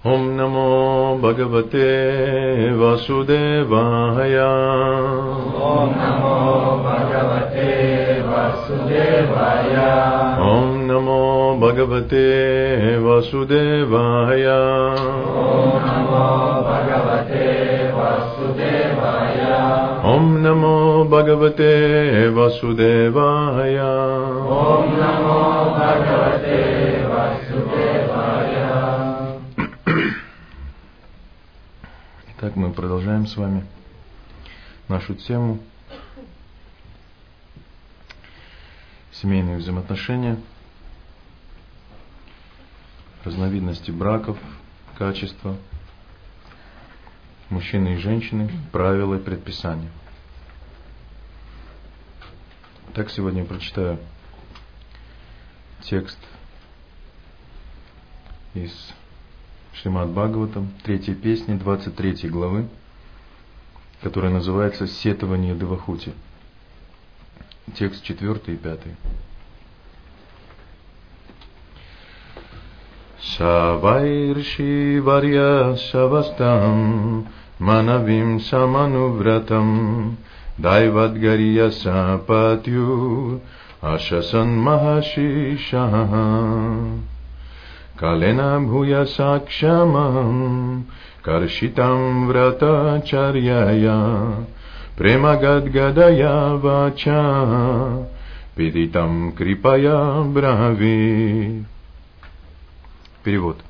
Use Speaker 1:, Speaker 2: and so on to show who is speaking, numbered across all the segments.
Speaker 1: Ом намо Бхагавате Васудевая.
Speaker 2: Ом намо Бхагавате Васудевая.
Speaker 1: Ом намо Бхагавате Васудевая.
Speaker 2: Ом намо Бхагавате Васудевая.
Speaker 1: Ом намо Бхагавате Васудевая.
Speaker 2: Ом намо Бхагавате Васудевая.
Speaker 1: Итак, мы продолжаем с вами нашу тему семейные взаимоотношения, разновидности браков, качества, мужчины и женщины, правила и предписания. Так, сегодня я прочитаю текст из Шримад Бхагаватам, 3 песни, 23 главы, которая называется «Сетование Девахути». Текст 4 и 5. Савайрши варья савастам манавим саманувратам дайвадгария сапатью ашасан махашишаха калена бхуя сакшамам каршитам вратачарьяя премагадгадая вача пидитам крипая брави. Перевод.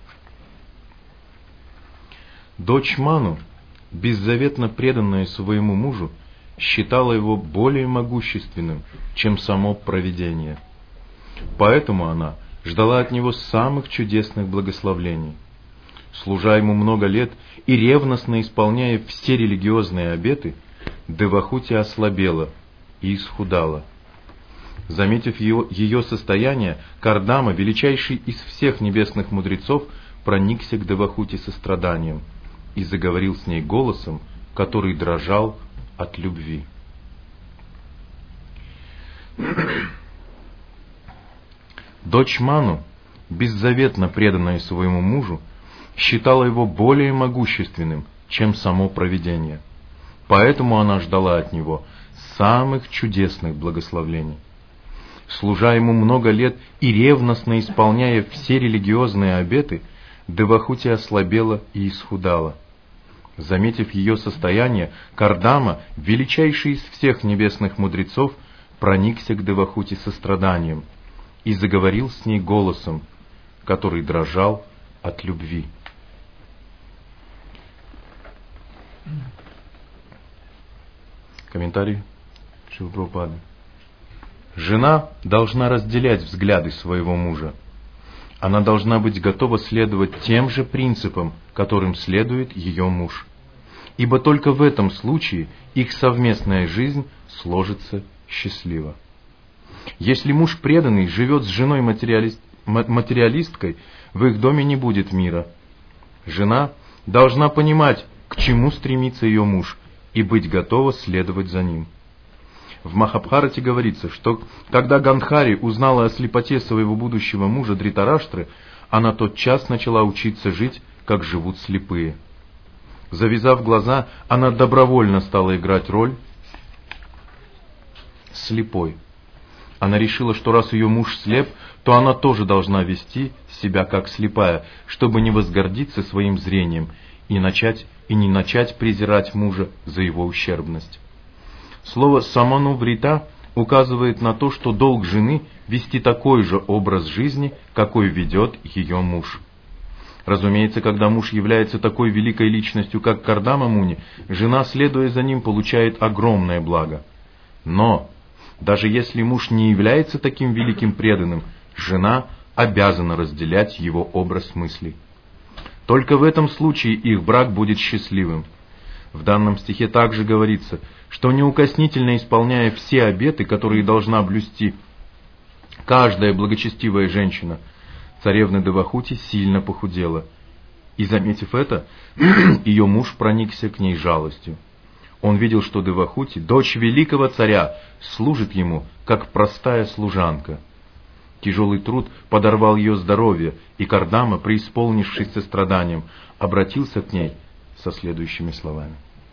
Speaker 1: Дочь Ману, беззаветно преданная своему мужу, считала его более могущественным, чем само провидение. Поэтому она ждала от него самых чудесных благословлений. Служа ему много лет и ревностно исполняя все религиозные обеты, Девахути ослабела и исхудала. Заметив ее состояние, Кардама, величайший из всех небесных мудрецов, проникся к Девахути состраданием и заговорил с ней голосом, который дрожал от любви. Дочь Ману, беззаветно преданная своему мужу, считала его более могущественным, чем само провидение. Поэтому она ждала от него самых чудесных благословлений. Служа ему много лет и ревностно исполняя все религиозные обеты, Девахути ослабела и исхудала. Заметив ее состояние, Кардама, величайший из всех небесных мудрецов, проникся к Девахути состраданием и заговорил с ней голосом, который дрожал от любви. Комментарий Шрила Прабхупады. Жена должна разделять взгляды своего мужа. Она должна быть готова следовать тем же принципам, которым следует ее муж. Ибо только в этом случае их совместная жизнь сложится счастливо. Если муж преданный живет с женой материалисткой, в их доме не будет мира. Жена должна понимать, к чему стремится ее муж, и быть готова следовать за ним. В Махабхарате говорится, что когда Гандхари узнала о слепоте своего будущего мужа Дритараштры, она тотчас начала учиться жить, как живут слепые. Завязав глаза, она добровольно стала играть роль слепой. Она решила, что раз ее муж слеп, то она тоже должна вести себя как слепая, чтобы не возгордиться своим зрением и не начать презирать мужа за его ущербность. Слово «самануврита» указывает на то, что долг жены вести такой же образ жизни, какой ведет ее муж. Разумеется, когда муж является такой великой личностью, как Кардама Муни, жена, следуя за ним, получает огромное благо. Но даже если муж не является таким великим преданным, жена обязана разделять его образ мыслей. Только в этом случае их брак будет счастливым. В данном стихе также говорится, что неукоснительно исполняя все обеты, которые должна блюсти каждая благочестивая женщина, царевна Девахути сильно похудела. И, заметив это, ее муж проникся к ней жалостью. Он видел, что Девахути, дочь великого царя, служит ему, как простая служанка. Тяжелый труд подорвал ее здоровье, и Кардама, преисполнившись состраданием, обратился к ней со следующими словами.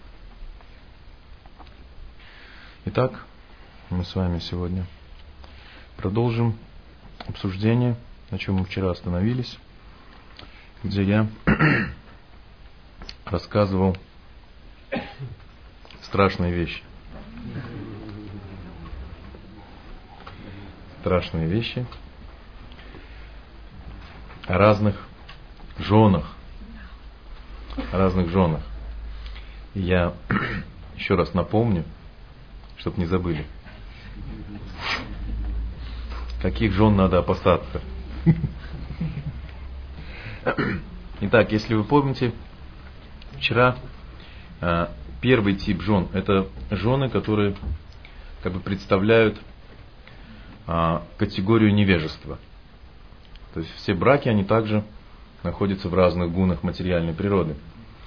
Speaker 1: Итак, мы с вами сегодня продолжим обсуждение, на чем мы вчера остановились, где я рассказывал страшные вещи. Страшные вещи о разных женах. И я еще раз напомню, чтобы не забыли, каких жен надо опасаться. Итак, если вы помните, вчера первый тип жен — это жены, которые как бы представляют категорию невежества. То есть все браки, они также находятся в разных гунах материальной природы.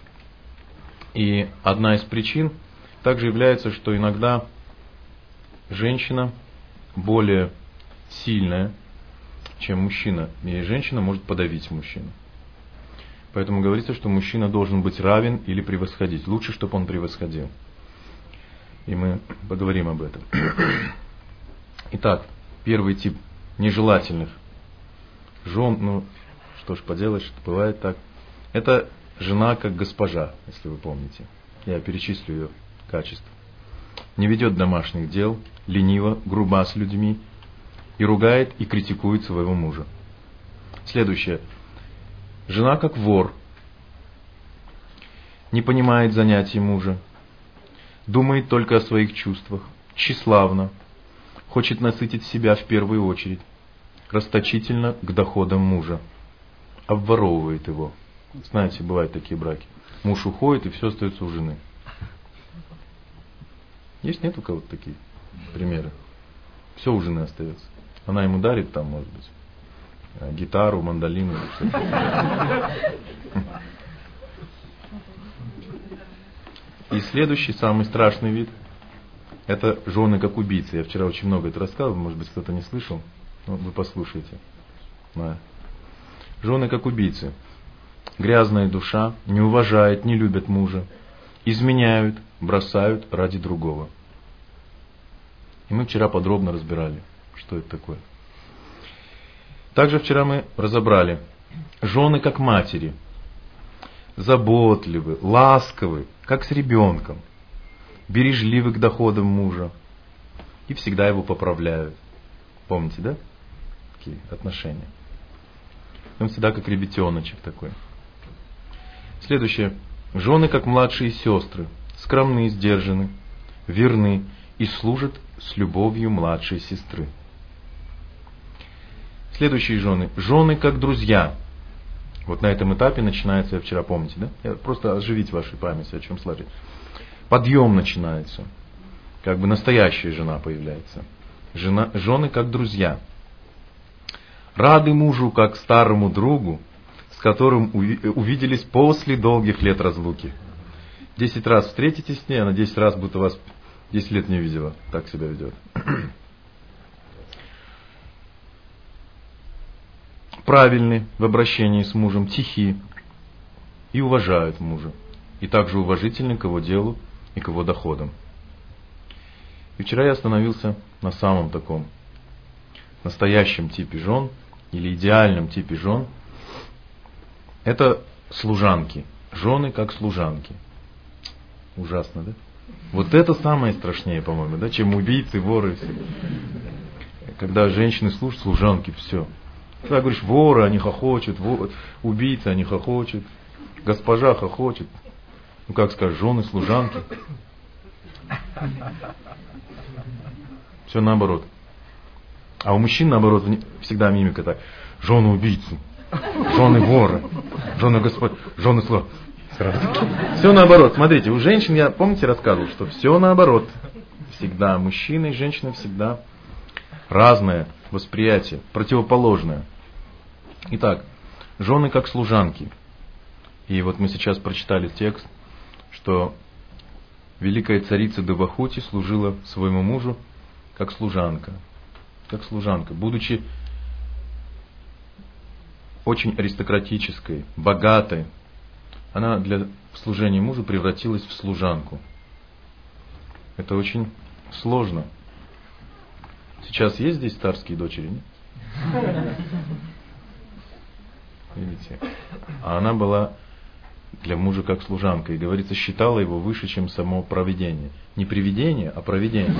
Speaker 1: И одна из причин также является, что иногда женщина более сильная, чем мужчина, и женщина может подавить мужчину. Поэтому говорится, что мужчина должен быть равен или превосходить. Лучше, чтобы он превосходил. И мы поговорим об этом. Итак, первый тип нежелательных жен, ну что ж поделать, что бывает так. Это жена как госпожа, если вы помните. Я перечислю ее качества. Не ведет домашних дел, ленива, груба с людьми и ругает и критикует своего мужа. Следующее. Жена как вор. Не понимает занятий мужа. Думает только о своих чувствах. Тщеславна. Хочет насытить себя в первую очередь. Расточительно к доходам мужа. Обворовывает его. Знаете, бывают такие браки. Муж уходит, и все остается у жены. Есть, нет у кого-то такие примеры? Все у жены остается. Она ему дарит там, может быть, гитару, мандолину. И следующий, самый страшный вид, это жены как убийцы. Я вчера очень много это рассказывал, может быть, кто-то не слышал. Ну, вы послушайте. Да. Жены как убийцы. Грязная душа, не уважает, не любят мужа. Изменяют, бросают ради другого. И мы вчера подробно разбирали, что это такое. Также вчера мы разобрали. Жены как матери. Заботливы, ласковы, как с ребенком. Бережливы к доходам мужа. И всегда его поправляют. Помните, да? Такие отношения. Он всегда как ребятеночек такой. Следующее. Жены как младшие сестры. Скромны, сдержаны, верны и служат с любовью младшей сестры. Следующие жены. Жены как друзья. Вот на этом этапе начинается, я вчера, помните, да? Я просто оживить вашу память, о чем сложить. Подъем начинается. Как бы настоящая жена появляется. Жены как друзья. Рады мужу как старому другу, с которым увиделись после долгих лет разлуки. 10 раз встретитесь с ней, она 10 раз будто вас 10 лет не видела. Так себя ведет. Правильны в обращении с мужем, тихи и уважают мужа. И также уважительны к его делу и к его доходам. И вчера я остановился на самом таком настоящем типе жен или идеальном типе жен. Это служанки. Жены как служанки. Ужасно, да? Вот это самое страшнее, по-моему, да, чем убийцы, воры. Все. Когда женщины служат, служанки, все. Когда говоришь, воры, они хохочут, убийцы, они хохочут, госпожа хохочет. Ну как скажешь, жены, служанки. Все наоборот. А у мужчин, наоборот, всегда мимика так. Жены убийцы, жены воры, жены господ, жены слова. Все наоборот. Смотрите, у женщин, я, помните, рассказывал, что все наоборот. Всегда. Мужчина и женщина всегда разное восприятие, противоположное. Итак, жены как служанки. И вот мы сейчас прочитали текст, что великая царица Девахути служила своему мужу как служанка. Как служанка. Будучи очень аристократической, богатой, она для служения мужу превратилась в служанку. Это очень сложно. Сейчас есть здесь царские дочери? Нет? Видите? А она была для мужа как служанка. И, говорится, считала его выше, чем само провидение. Не привидение, а провидение.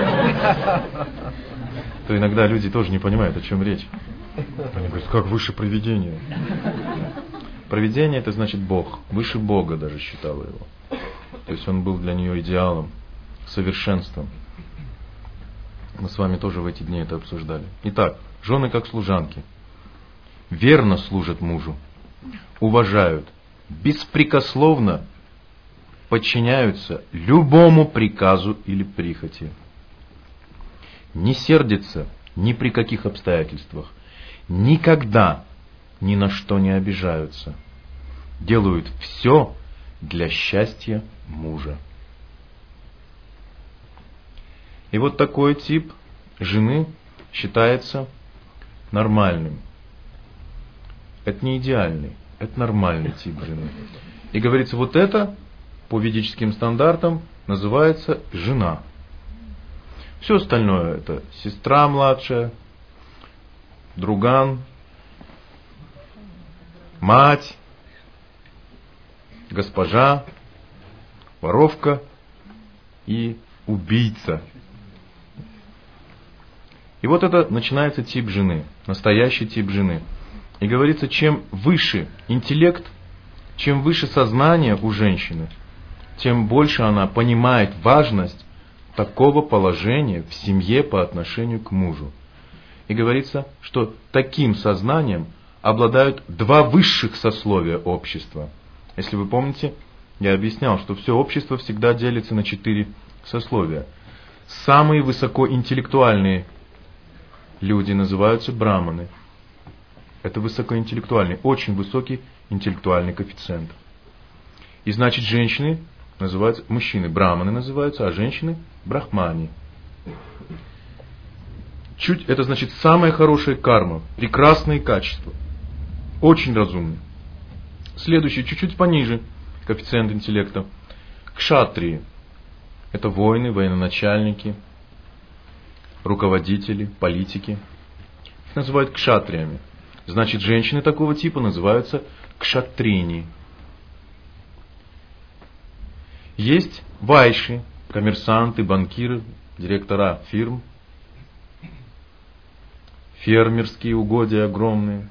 Speaker 1: То иногда люди тоже не понимают, о чем речь. Они говорят, как выше провидения? Провидение — это значит Бог. Выше Бога даже считала его. То есть он был для нее идеалом, совершенством. Мы с вами тоже в эти дни это обсуждали. Итак, жены как служанки. Верно служат мужу, уважают, беспрекословно подчиняются любому приказу или прихоти. Не сердятся ни при каких обстоятельствах, никогда ни на что не обижаются. Делают все для счастья мужа. И вот такой тип жены считается нормальным. Это не идеальный, это нормальный тип жены. И говорится, вот это по ведическим стандартам называется жена. Все остальное это сестра младшая, друган, мать, госпожа, воровка и убийца. И вот это начинается тип жены, настоящий тип жены. И говорится, чем выше интеллект, чем выше сознание у женщины, тем больше она понимает важность такого положения в семье по отношению к мужу. И говорится, что таким сознанием обладают два высших сословия общества. Если вы помните, я объяснял, что все общество всегда делится на 4 сословия. Самые высокоинтеллектуальные люди называются браманы. Это высокоинтеллектуальный, очень высокий интеллектуальный коэффициент. И значит, женщины называются, мужчины браманы называются, а женщины брахмани. Это значит самая хорошая карма, прекрасные качества, очень разумные. Следующий, чуть-чуть пониже коэффициент интеллекта. Кшатрии. Это воины, военачальники, руководители, политики. Их называют кшатриями. Значит, женщины такого типа называются кшатрини. Есть вайши, коммерсанты, банкиры, директора фирм, фермерские угодья огромные,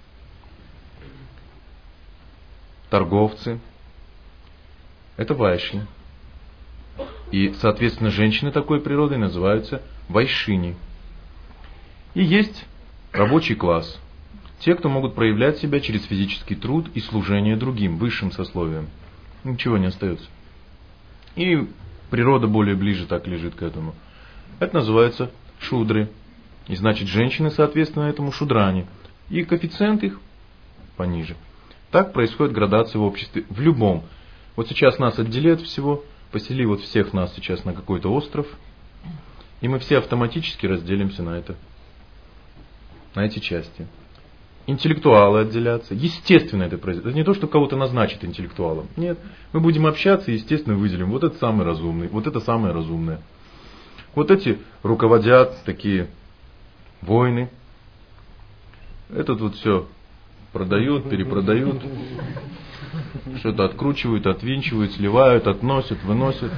Speaker 1: торговцы. Это вайши. И, соответственно, женщины такой природы называются вайшини. И есть рабочий класс. Те, кто могут проявлять себя через физический труд и служение другим, высшим сословиям. Ничего не остается. И природа более ближе так лежит к этому. Это называется шудры. И значит, женщины, соответственно, этому шудрани. И коэффициент их пониже. Так происходит градация в обществе. В любом. Вот сейчас нас отдели от всего. Посели вот всех нас сейчас на какой-то остров. И мы все автоматически разделимся на эти части. Интеллектуалы отделятся. Естественно это произойдет. Это не то, что кого-то назначит интеллектуалом. Нет. Мы будем общаться и, естественно, выделим. Вот это самый разумный. Вот это самое разумное. Вот эти руководят такие воины. Этот вот все продают, перепродают. Что-то откручивают, отвинчивают, сливают, относят, выносят.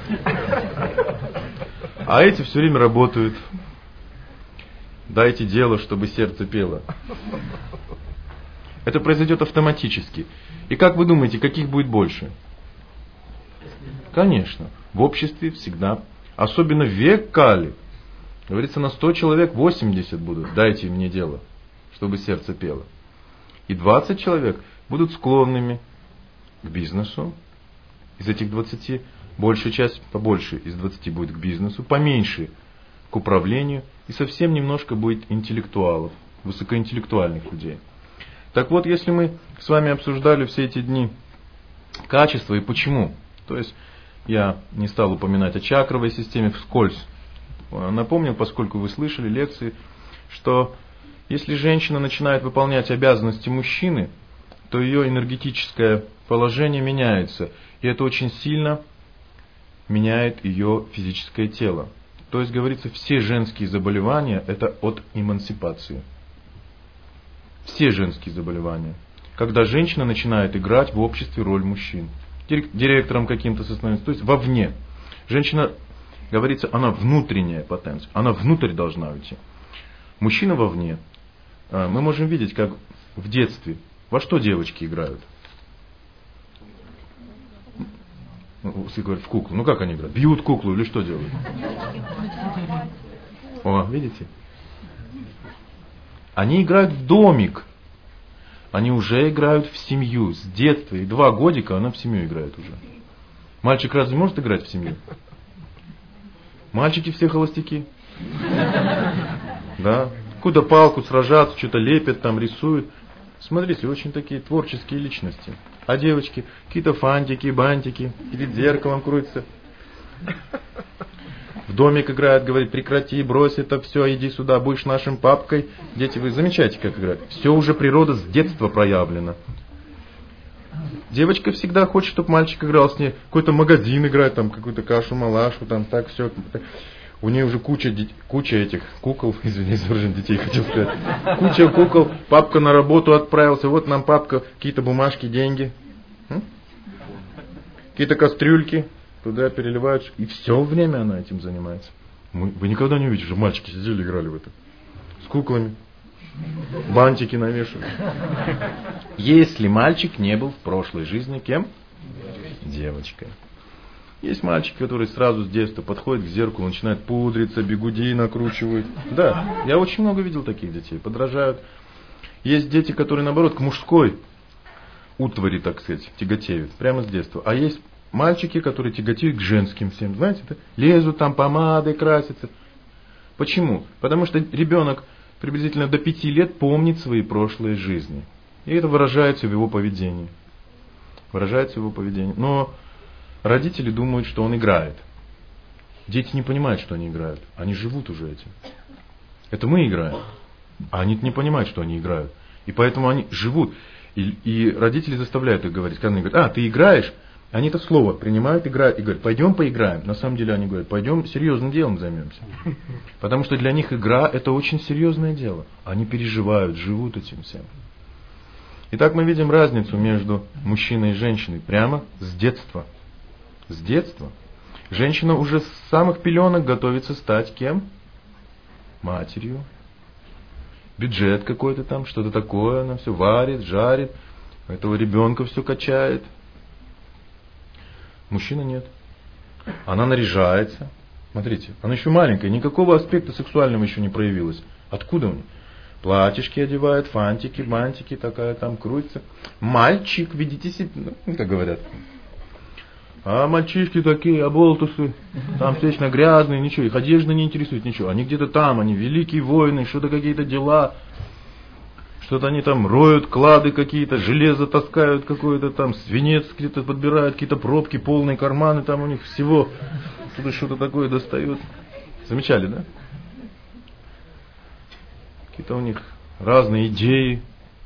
Speaker 1: А эти все время работают. Дайте дело, чтобы сердце пело. Это произойдет автоматически. И как вы думаете, каких будет больше? Конечно, в обществе всегда, особенно в век Кали, говорится, на 100 человек 80 будут. Дайте мне дело, чтобы сердце пело. И 20 человек будут склонными к бизнесу. Из этих 20 большая часть, побольше из 20 будет к бизнесу, поменьше к управлению. И совсем немножко будет интеллектуалов, высокоинтеллектуальных людей. Так вот, если мы с вами обсуждали все эти дни качества и почему, то есть я не стал упоминать о чакровой системе вскользь. Напомнил, поскольку вы слышали лекции, что Если женщина начинает выполнять обязанности мужчины, то ее энергетическое положение меняется. И это очень сильно меняет ее физическое тело. То есть, говорится, все женские заболевания – это от эмансипации. Все женские заболевания. Когда женщина начинает играть в обществе роль мужчин. Директором каким-то становится, то есть вовне. Женщина, говорится, она внутренняя потенция, она внутрь должна уйти. Мужчина вовне. Мы можем видеть, как в детстве, во что девочки играют. Все говорят, в куклу. Ну как они играют? Бьют куклу или что делают? О, видите? Они играют в домик. Они уже играют в семью с детства. И 2 годика она в семью играет уже. Мальчик разве может играть в семью? Мальчики все холостяки. Да. Какую-то палку сражаться, что-то лепят, там рисуют. Смотрите, очень такие творческие личности. А девочки, какие-то фантики, бантики, перед зеркалом крутятся. В домик играют, говорит, прекрати, брось это все, иди сюда, будешь нашим папкой. Дети, вы замечаете, как играют? Все уже природа с детства проявлена. Девочка всегда хочет, чтобы мальчик играл с ней. Какой-то магазин играет, там какую-то кашу-малашу, там так все. У нее уже куча этих кукол, извините, детей хотел сказать. Куча кукол, папка на работу отправился, вот нам папка, какие-то бумажки, деньги. Какие-то кастрюльки, туда переливают. И все время она этим занимается. Вы никогда не увидите, что мальчики сидели и играли в это. С куклами. Бантики навешивают. Если мальчик не был в прошлой жизни кем? Девочкой. Есть мальчики, которые сразу с детства подходят к зеркалу, начинают пудриться, бигуди накручивают. Да, я очень много видел таких детей, подражают. Есть дети, которые наоборот к мужской утвари, так сказать, тяготеют, прямо с детства. А есть мальчики, которые тяготеют к женским всем, знаете, да? Лезут там помадой, красятся. Почему? Потому что ребенок приблизительно до 5 лет помнит свои прошлые жизни. И это выражается в его поведении. Но родители думают, что он играет. Дети не понимают, что они играют. Они живут уже этим. Это мы играем. А они не понимают, что они играют. И поэтому они живут. И родители заставляют их говорить. Когда они говорят, ты играешь, они это слово принимают, играют и говорят, пойдем поиграем. На самом деле они говорят, пойдем серьезным делом займемся. Потому что для них игра это очень серьезное дело. Они переживают, живут этим всем. Итак, мы видим разницу между мужчиной и женщиной прямо с детства. С детства. Женщина уже с самых пеленок готовится стать кем? Матерью. Бюджет какой-то там, что-то такое, она все варит, жарит, этого ребенка все качает. Мужчина нет. Она наряжается. Смотрите, она еще маленькая, никакого аспекта сексуального еще не проявилось. Откуда у нее? Платьишки одевает, фантики, бантики, такая там крутится. Мальчик, ведите себя, как говорят. А мальчишки такие, оболтусы, там вечно грязные, ничего, их одежда не интересует, ничего. Они где-то там, они великие воины, что-то какие-то дела. Что-то они там роют, клады какие-то, железо таскают какое-то там, свинец где-то подбирают, какие-то пробки, полные карманы там у них всего. Туда что-то такое достают. Замечали, да? Какие-то у них разные идеи.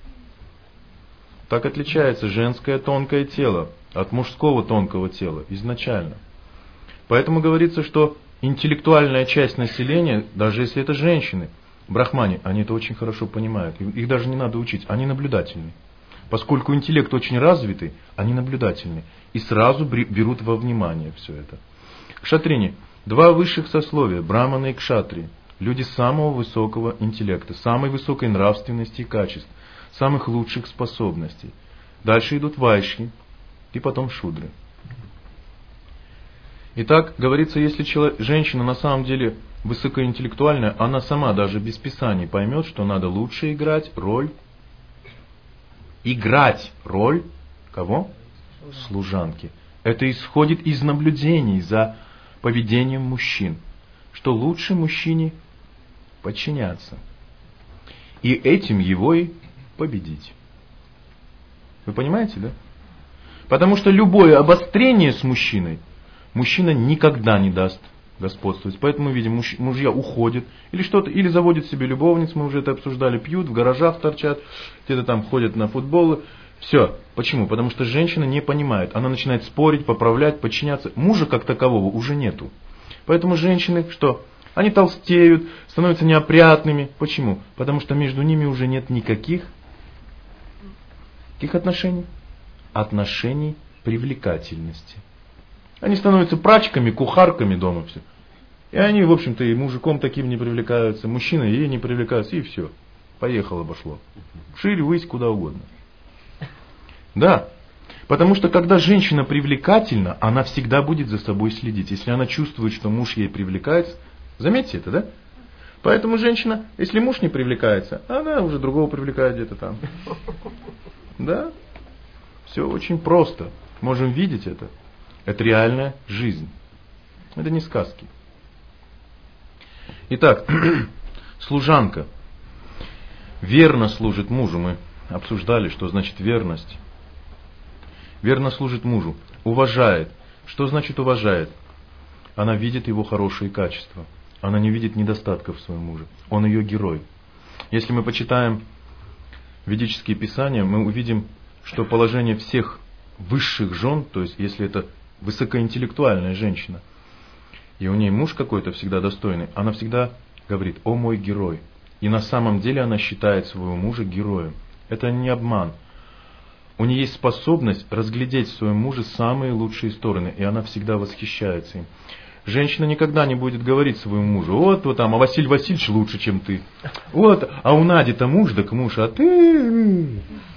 Speaker 1: Так отличается женское тонкое тело от мужского тонкого тела изначально. Поэтому говорится, что интеллектуальная часть населения, даже если это женщины, брахмане, они это очень хорошо понимают. Их даже не надо учить, они наблюдательны. Поскольку интеллект очень развитый, они наблюдательны. И сразу берут во внимание все это. Кшатрини. 2 высших сословия, браманы и кшатрии. Люди самого высокого интеллекта, самой высокой нравственности и качеств, самых лучших способностей. Дальше идут вайши и потом шудры. Итак, говорится, если женщина на самом деле высокоинтеллектуальная, она сама даже без писаний поймет, что надо лучше играть роль кого? Служанки. Это исходит из наблюдений за поведением мужчин, что лучше мужчине подчиняться. И этим его и победить. Вы понимаете, да? Потому что любое обострение с мужчиной, мужчина никогда не даст господствовать. Поэтому мы видим, мужья уходят или что-то, или заводят себе любовниц, мы уже это обсуждали, пьют, в гаражах торчат, где-то там ходят на футболы. Все. Почему? Потому что женщина не понимает. Она начинает спорить, поправлять, подчиняться. Мужа как такового уже нету. Поэтому женщины что? Они толстеют, становятся неопрятными. Почему? Потому что между ними уже нет никаких отношений? Отношений привлекательности. Они становятся прачками, кухарками дома. Все. И они, в общем-то, и мужиком таким не привлекаются, мужчиной ей не привлекаются, и все. Поехало, обошло. Шире, высь, куда угодно. Да. Потому что когда женщина привлекательна, она всегда будет за собой следить. Если она чувствует, что муж ей привлекается, заметьте это, да? Поэтому женщина, если муж не привлекается, она уже другого привлекает где-то там. Да? Все очень просто. Можем видеть это. Это реальная жизнь. Это не сказки. Итак, служанка верно служит мужу. Мы обсуждали, что значит верность. Верно служит мужу. Уважает. Что значит уважает? Она видит его хорошие качества. Она не видит недостатков в своем муже. Он ее герой. Если мы почитаем ведические писания, мы увидим, что положение всех высших жен, то есть если это высокоинтеллектуальная женщина, и у нее муж какой-то всегда достойный, она всегда говорит: «О мой герой». И на самом деле она считает своего мужа героем. Это не обман. У нее есть способность разглядеть в своем муже самые лучшие стороны, и она всегда восхищается им. Женщина никогда не будет говорить своему мужу: вот там, а Василий Васильевич лучше, чем ты. Вот, а у Нади-то муж, так муж, а ты...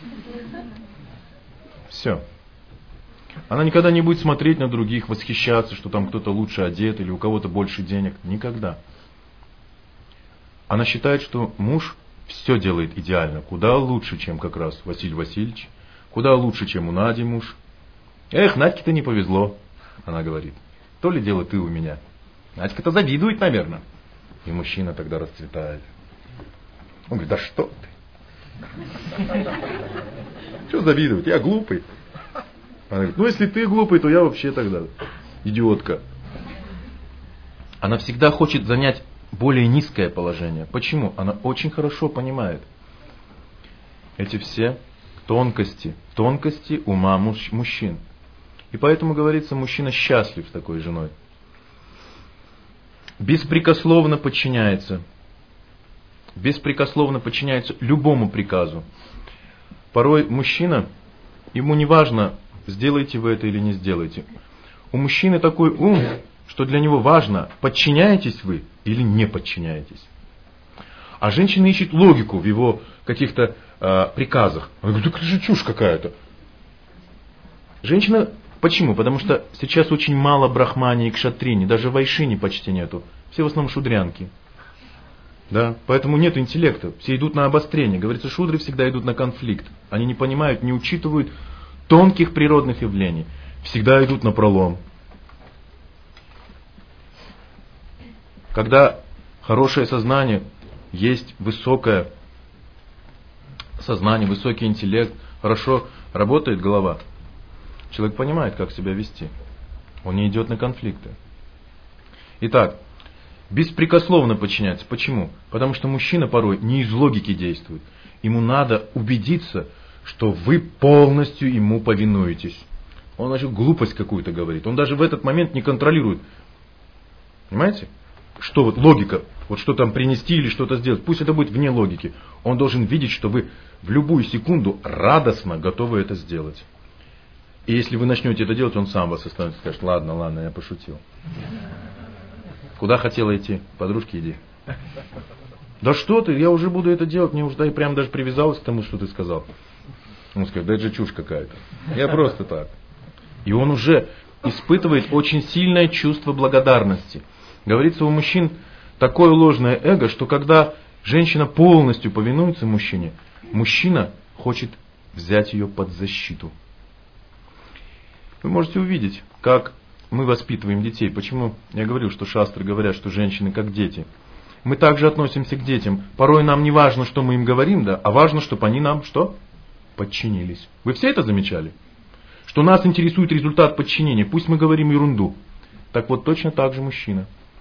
Speaker 1: Все. Она никогда не будет смотреть на других, восхищаться, что там кто-то лучше одет или у кого-то больше денег. Никогда. Она считает, что муж все делает идеально, куда лучше, чем как раз Василий Васильевич, куда лучше, чем у Нади муж. Эх, Надьке-то не повезло, она говорит. То ли дело ты у меня. Надька-то завидует, наверное. И мужчина тогда расцветает. Он говорит: да что ты? Что завидовать? Я глупый. Она говорит: ну если ты глупый, то я вообще тогда идиотка. Она всегда хочет занять более низкое положение. Почему? Она очень хорошо понимает эти все тонкости ума мужчин. И поэтому говорится, мужчина счастлив с такой женой. Беспрекословно подчиняется любому приказу. Порой мужчина, ему не важно, сделаете вы это или не сделаете. У мужчины такой ум, что для него важно, подчиняетесь вы или не подчиняетесь. А женщина ищет логику в его каких-то приказах. Она говорит: это же чушь какая-то. Женщина, почему? Потому что сейчас очень мало брахмани и кшатрини, даже вайшини почти нету. Все в основном шудрянки. Да? Поэтому нет интеллекта. Все идут на обострение. Говорится, шудры всегда идут на конфликт. Они не понимают, не учитывают тонких природных явлений. Всегда идут на пролом. Когда хорошее сознание, есть высокое сознание, высокий интеллект, хорошо работает голова, человек понимает, как себя вести. Он не идет на конфликты. Итак, беспрекословно подчиняться. Почему? Потому что мужчина порой не из логики действует. Ему надо убедиться, что вы полностью ему повинуетесь. Он даже глупость какую-то говорит. Он даже в этот момент не контролирует. Понимаете? Что вот логика, вот что там принести или что-то сделать, пусть это будет вне логики. Он должен видеть, что вы в любую секунду радостно готовы это сделать. И если вы начнете это делать, он сам вас остановится и скажет: ладно, я пошутил. Куда хотела идти? Подружки, иди. Да что ты, я уже буду это делать, мне уже и прям даже привязалась к тому, что ты сказал. Он скажет: да это же чушь какая-то. Я просто так. И он уже испытывает очень сильное чувство благодарности. Говорится, у мужчин такое ложное эго, что когда женщина полностью повинуется мужчине, мужчина хочет взять ее под защиту. Вы можете увидеть, как мы воспитываем детей. Почему я говорил, что шастры говорят, что женщины как дети. Мы также относимся к детям. Порой нам не важно, что мы им говорим, да, а важно, чтобы они нам что? Подчинились. Вы все это замечали? Что нас интересует результат подчинения. Пусть мы говорим ерунду. Так вот, точно так же мужчина.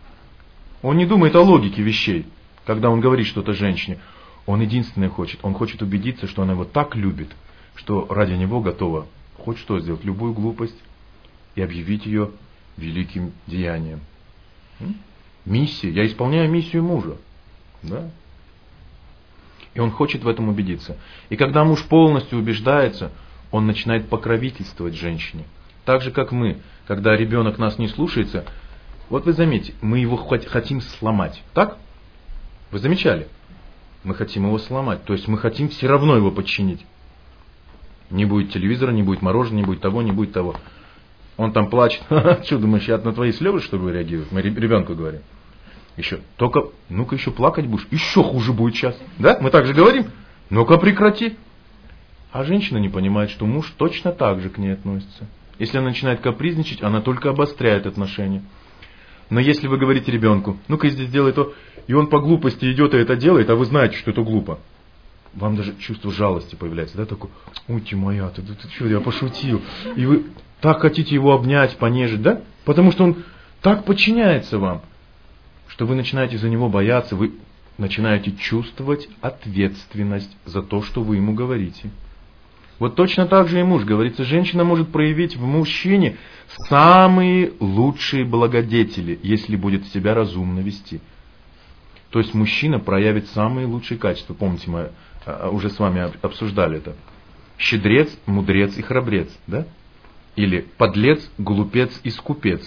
Speaker 1: Он не думает о логике вещей, когда он говорит что-то женщине. Он единственное хочет. Он хочет убедиться, что она его так любит, что ради него готова хоть что сделать, любую глупость, и объявить ее великим деянием. Миссия. Я исполняю миссию мужа. Да? И он хочет в этом убедиться. И когда муж полностью убеждается, он начинает покровительствовать женщине. Так же, как мы, когда ребенок нас не слушается, вот вы заметите, мы его хотим сломать. Так? Вы замечали? Мы хотим его сломать. То есть мы хотим все равно его подчинить. Не будет телевизора, не будет мороженого, не будет того, не будет того. Он там плачет. Что думаешь, я на твои слезы, что ли, реагирую? Мы ребенку говорим. Еще, только, ну-ка еще плакать будешь, еще хуже будет сейчас. Да? Мы так же говорим? Ну-ка прекрати. А женщина не понимает, что муж точно так же к ней относится. Если она начинает капризничать, она только обостряет отношения. Но если вы говорите ребенку, ну-ка здесь делай то, и он по глупости идет и это делает, а вы знаете, что это глупо. Вам даже чувство жалости появляется, да, такое, ой, ты моя, ты что, я пошутил. И вы так хотите его обнять, понежить, да? Потому что он так подчиняется вам, что вы начинаете за него бояться, вы начинаете чувствовать ответственность за то, что вы ему говорите. Вот точно так же и муж. Говорится, женщина может проявить в мужчине самые лучшие благодетели, если будет себя разумно вести. То есть мужчина проявит самые лучшие качества. Помните, мы уже с вами обсуждали это. Щедрец, мудрец и храбрец. Да? Или подлец, глупец и скупец.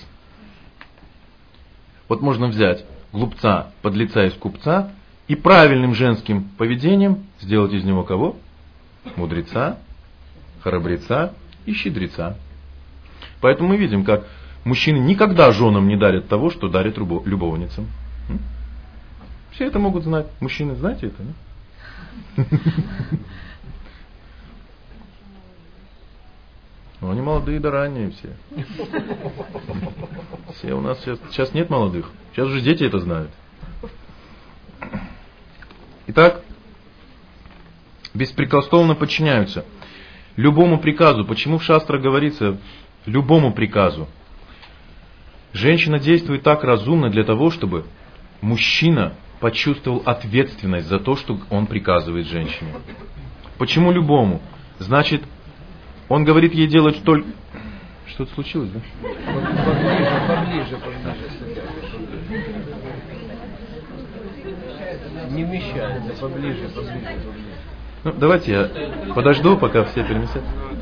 Speaker 1: Вот можно взять глупца, подлеца и скупца и правильным женским поведением сделать из него кого? Мудреца, храбреца и щедреца. Поэтому мы видим, как мужчины никогда женам не дарят того, что дарят любовницам. Все это могут знать. Мужчины, знаете это? Да? Ну, они молодые да ранние все. Все у нас сейчас нет молодых. Сейчас уже дети это знают. Итак, беспрекословно подчиняются любому приказу. Почему в шастрах говорится любому приказу? Женщина действует так разумно для того, чтобы мужчина почувствовал ответственность за то, что он приказывает женщине. Почему любому? Значит, он говорит ей делать только... Что-то случилось, да?
Speaker 3: Поближе. Не вмещается, поближе.
Speaker 1: Ну, давайте я подожду, пока все переместятся.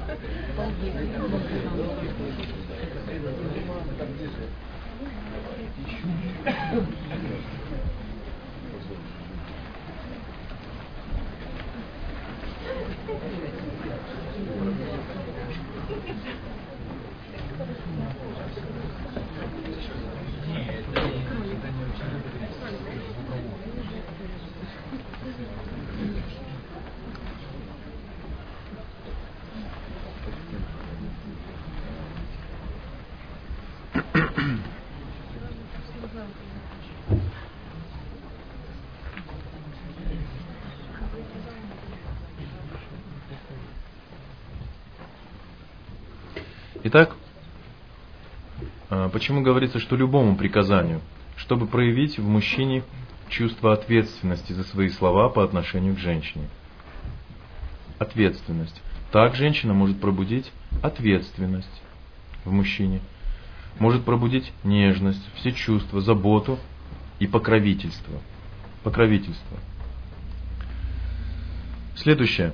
Speaker 1: Итак, почему говорится, что любому приказанию, чтобы проявить в мужчине чувство ответственности за свои слова по отношению к женщине. Ответственность. Так женщина может пробудить ответственность в мужчине. Может пробудить нежность, все чувства, заботу и покровительство. Покровительство. Следующее.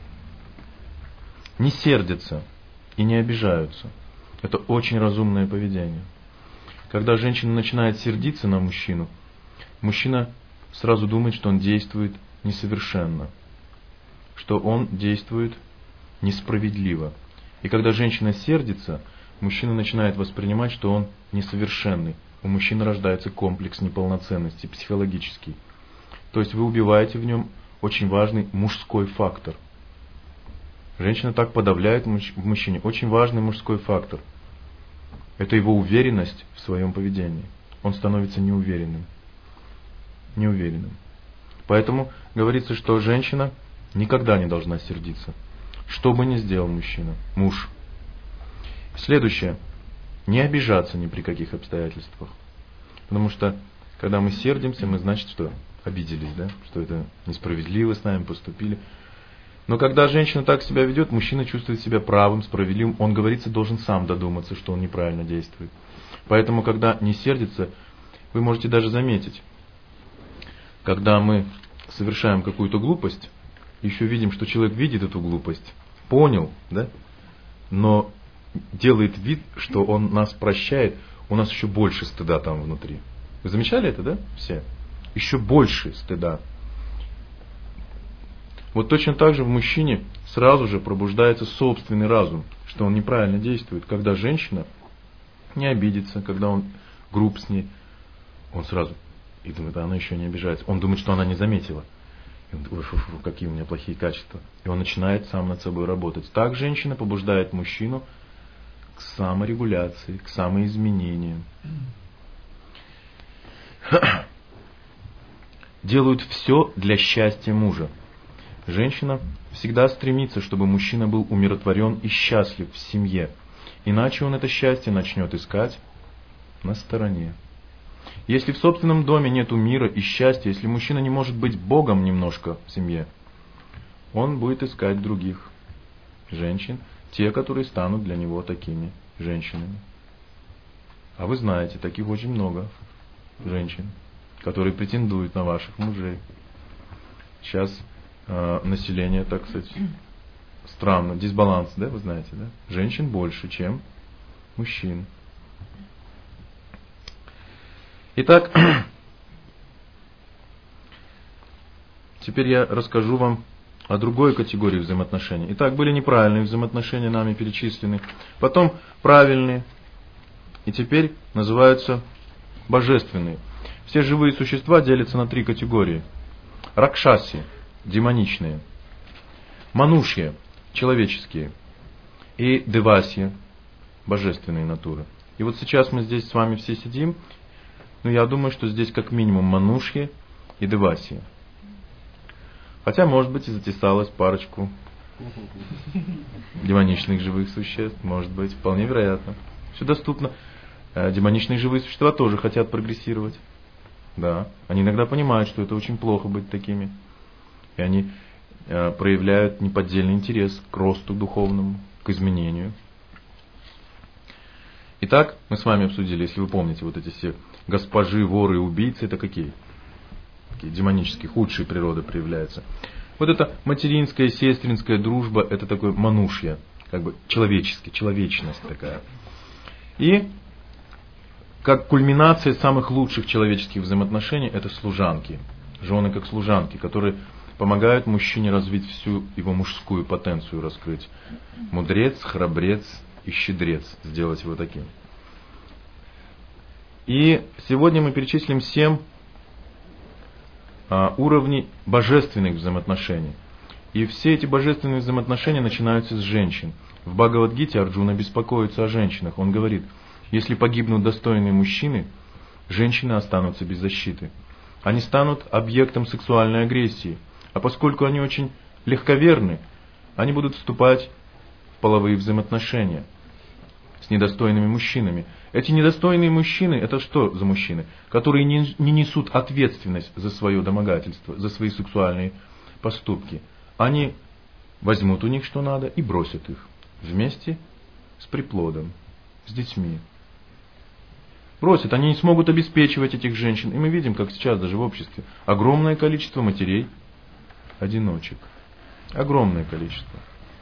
Speaker 1: Не сердятся и не обижаются. Это очень разумное поведение. Когда женщина начинает сердиться на мужчину, мужчина сразу думает, что он действует несовершенно, что он действует несправедливо. И когда женщина сердится, мужчина начинает воспринимать, что он несовершенный. У мужчины рождается комплекс неполноценности, психологический. То есть вы убиваете в нем очень важный мужской фактор. Женщина так подавляет в мужчине очень важный мужской фактор. Это его уверенность в своем поведении. Он становится неуверенным. Неуверенным. Поэтому говорится, что женщина никогда не должна сердиться. Что бы ни сделал мужчина, муж. Следующее. Не обижаться ни при каких обстоятельствах. Потому что Когда мы сердимся, мы, значит, что? Обиделись, да? Что это несправедливо с нами поступили. Но когда женщина так себя ведет, мужчина чувствует себя правым, справедливым. Он, говорится, должен сам додуматься, что он неправильно действует. Поэтому, когда не сердится, вы можете даже заметить, когда мы совершаем какую-то глупость, еще видим, что человек видит эту глупость, понял, да? Но делает вид, что он нас прощает, у нас еще больше стыда там внутри. Вы замечали это, да, все? Еще больше стыда. Вот точно так же в мужчине сразу же пробуждается собственный разум, что он неправильно действует. Когда женщина не обидится, когда он груб с ней, он сразу и думает, а она еще не обижается. Он думает, что она не заметила. И он думает, фу-фу, какие у меня плохие качества. И он начинает сам над собой работать. Так женщина побуждает мужчину к саморегуляции, к самоизменениям. Делают все для счастья мужа. Женщина всегда стремится, чтобы мужчина был умиротворен и счастлив в семье. Иначе он это счастье начнет искать на стороне. Если в собственном доме нету мира и счастья, если мужчина не может быть Богом немножко в семье, он будет искать других женщин, те, которые станут для него такими женщинами. А вы знаете, таких очень много женщин, которые претендуют на ваших мужей. Сейчас население, так сказать, странно, дисбаланс, да, вы знаете, да? Женщин больше, чем мужчин. Итак, теперь я расскажу вам о другой категории взаимоотношений. Итак, были неправильные взаимоотношения нами перечислены, потом правильные, и теперь называются божественные. Все живые существа делятся на три категории. Ракшаси, демоничные, манушья, человеческие, и девасья, божественные натуры. И вот сейчас мы здесь с вами все сидим, но я думаю, что здесь как минимум манушья и девасья. Хотя, может быть, и затесалась парочку демоничных живых существ, может быть, вполне вероятно. Все доступно. Демоничные живые существа тоже хотят прогрессировать. Да, они иногда понимают, что это очень плохо быть такими. И они проявляют неподдельный интерес к росту духовному, к изменению. Итак, мы с вами обсудили, если вы помните, вот эти все госпожи, воры и убийцы, это какие? Такие демонические, худшие природы проявляются. Вот эта материнская, сестринская дружба, это такое манушья, как бы человеческий, человечность такая. И как кульминация самых лучших человеческих взаимоотношений, это служанки. Жены как служанки, которые помогают мужчине развить всю его мужскую потенцию, раскрыть. Мудрец, храбрец и щедрец, сделать его таким. И сегодня мы перечислим 7 уровней божественных взаимоотношений. И все эти божественные взаимоотношения начинаются с женщин. В Бхагавад-гите Арджуна беспокоится о женщинах. Он говорит, если погибнут достойные мужчины, женщины останутся без защиты. Они станут объектом сексуальной агрессии. А поскольку они очень легковерны, они будут вступать в половые взаимоотношения с недостойными мужчинами. Эти недостойные мужчины, это что за мужчины? Которые не несут ответственность за свое домогательство, за свои сексуальные поступки. Они возьмут у них что надо и бросят их вместе с приплодом, с детьми. Бросят, они не смогут обеспечивать этих женщин. И мы видим, как сейчас даже в обществе огромное количество матерей-одиночек. Огромное количество.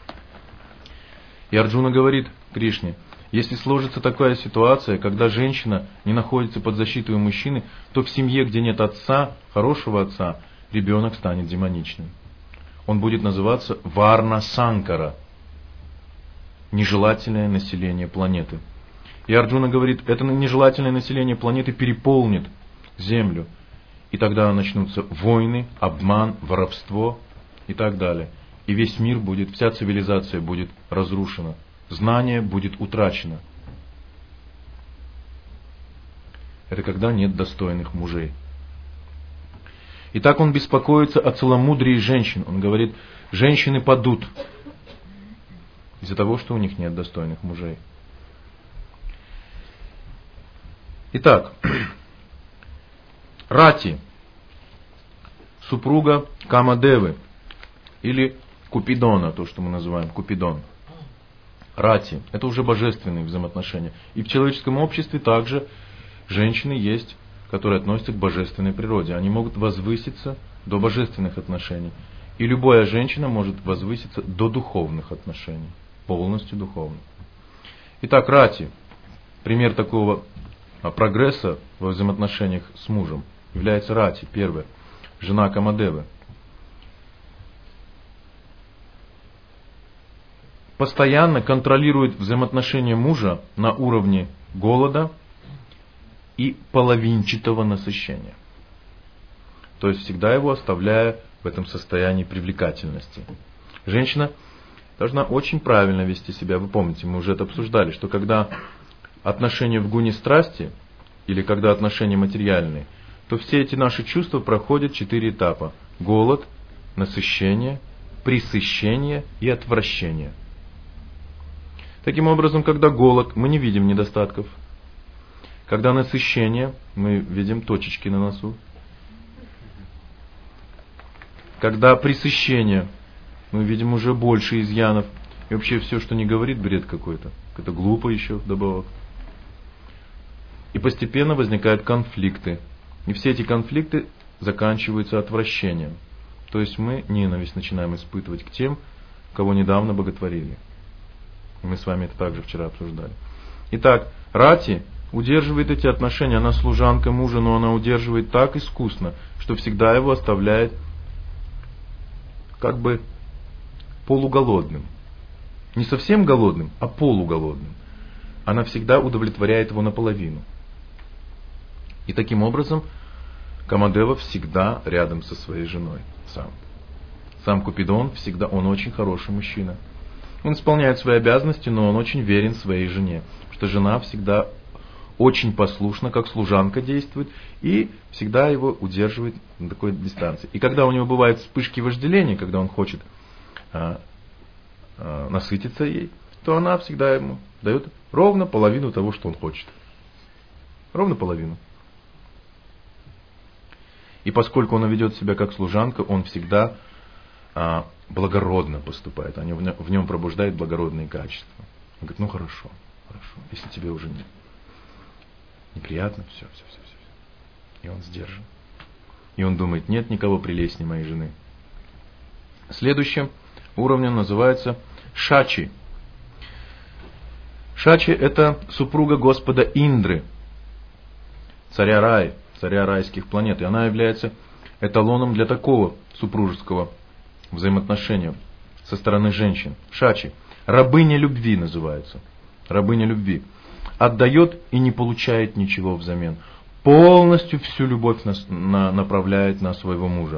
Speaker 1: И Арджуна говорит Кришне, если сложится такая ситуация, когда женщина не находится под защитой у мужчины, то в семье, где нет отца, хорошего отца, ребенок станет демоничным. Он будет называться Варна Санкара, нежелательное население планеты. И Арджуна говорит, это нежелательное население планеты переполнит Землю. И тогда начнутся войны, обман, воровство и так далее. И весь мир будет, вся цивилизация будет разрушена. Знание будет утрачено. Это когда нет достойных мужей. И так он беспокоится о целомудрии женщин. Он говорит, женщины падут из-за того, что у них нет достойных мужей. Итак, Рати, супруга Камадевы, или Купидона, то, что мы называем Купидон. Рати, это уже божественные взаимоотношения. И в человеческом обществе также женщины есть, которые относятся к божественной природе. Они могут возвыситься до божественных отношений. И любая женщина может возвыситься до духовных отношений, полностью духовных. Итак, Рати, пример такого прогресса во взаимоотношениях с мужем, является Рати, первая, жена Камадевы. Постоянно контролирует взаимоотношения мужа на уровне голода и половинчатого насыщения. То есть всегда его оставляя в этом состоянии привлекательности. Женщина должна очень правильно вести себя. Вы помните, мы уже это обсуждали, что когда отношения в гуне страсти, или когда отношения материальные, то все эти наши чувства проходят 4 этапа. Голод, насыщение, пресыщение и отвращение. Таким образом, когда голод, мы не видим недостатков. Когда насыщение, мы видим точечки на носу. Когда пресыщение, мы видим уже больше изъянов. И вообще все, что не говорит, бред какой-то. Это глупо еще вдобавок. И постепенно возникают конфликты. И все эти конфликты заканчиваются отвращением. То есть мы ненависть начинаем испытывать к тем, кого недавно боготворили. Мы с вами это также вчера обсуждали. Итак, Рати удерживает эти отношения. Она служанка мужа, но она удерживает так искусно, что всегда его оставляет как бы полуголодным. Не совсем голодным, а полуголодным. Она всегда удовлетворяет его наполовину. И таким образом Камадева всегда рядом со своей женой. Сам Купидон всегда, он очень хороший мужчина. Он исполняет свои обязанности, но он очень верен своей жене. Потому что жена всегда очень послушна, как служанка действует, и всегда его удерживает на такой дистанции. И когда у него бывают вспышки вожделения, когда он хочет насытиться ей, то она всегда ему дает ровно половину того, что он хочет. Ровно половину. И поскольку она ведет себя как служанка, он всегда благородно поступает. Они в нем пробуждают благородные качества. Он говорит, ну хорошо, если тебе уже неприятно, все. И он сдержан. И он думает, нет никого прелестнее моей жены. Следующим уровнем называется Шачи. Шачи — это супруга Господа Индры, царя райских планет. И она является эталоном для такого супружеского взаимоотношения со стороны женщин. Шачи. Рабыня любви называется. Рабыня любви. Отдает и не получает ничего взамен. Полностью всю любовь направляет на своего мужа.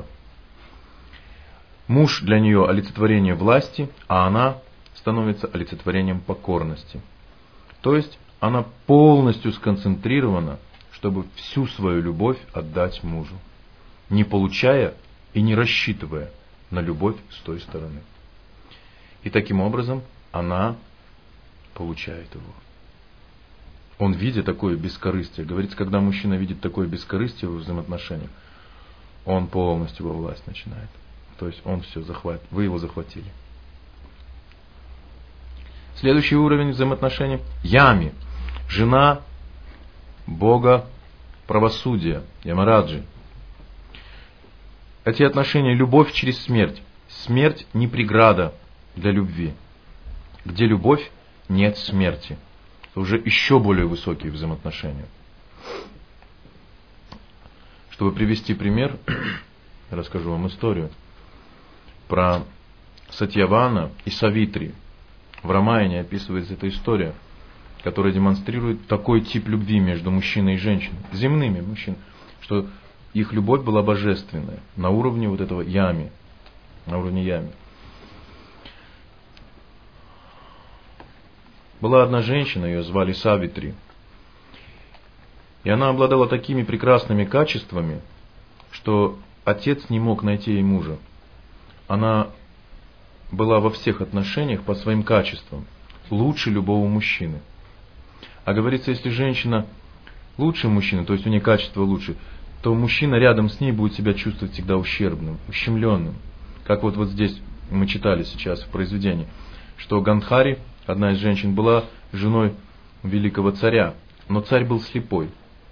Speaker 1: Муж для нее олицетворение власти, а она становится олицетворением покорности. То есть она полностью сконцентрирована, чтобы всю свою любовь отдать мужу, не получая и не рассчитывая на любовь с той стороны. И таким образом она получает его. Он, видя такое бескорыстие, говорится, когда мужчина видит такое бескорыстие в взаимоотношениях, он полностью во власть начинает. То есть он все захватит, вы его захватили. Следующий уровень взаимоотношений – Ями, жена бога правосудия, Ямараджи. Эти отношения – любовь через смерть. Смерть не преграда для любви. Где любовь, нет смерти. Это уже еще более высокие взаимоотношения. Чтобы привести пример, расскажу вам историю про Сатьявана и Савитри. В Рамаяне описывается эта история, которая демонстрирует такой тип любви между мужчиной и женщиной, земными мужчинами, что их любовь была божественная, на уровне вот этого ями, на уровне ями. Была одна женщина, ее звали Савитри, и она обладала такими прекрасными качествами, что отец не мог найти ей мужа. Она была во всех отношениях по своим качествам лучше любого мужчины. А говорится, если женщина лучше мужчины, то есть у нее качество лучше, то мужчина рядом с ней будет себя чувствовать всегда ущербным, ущемленным. Как вот здесь мы читали сейчас в произведении, что Гандхари, одна из женщин, была женой великого царя, но царь был слепой.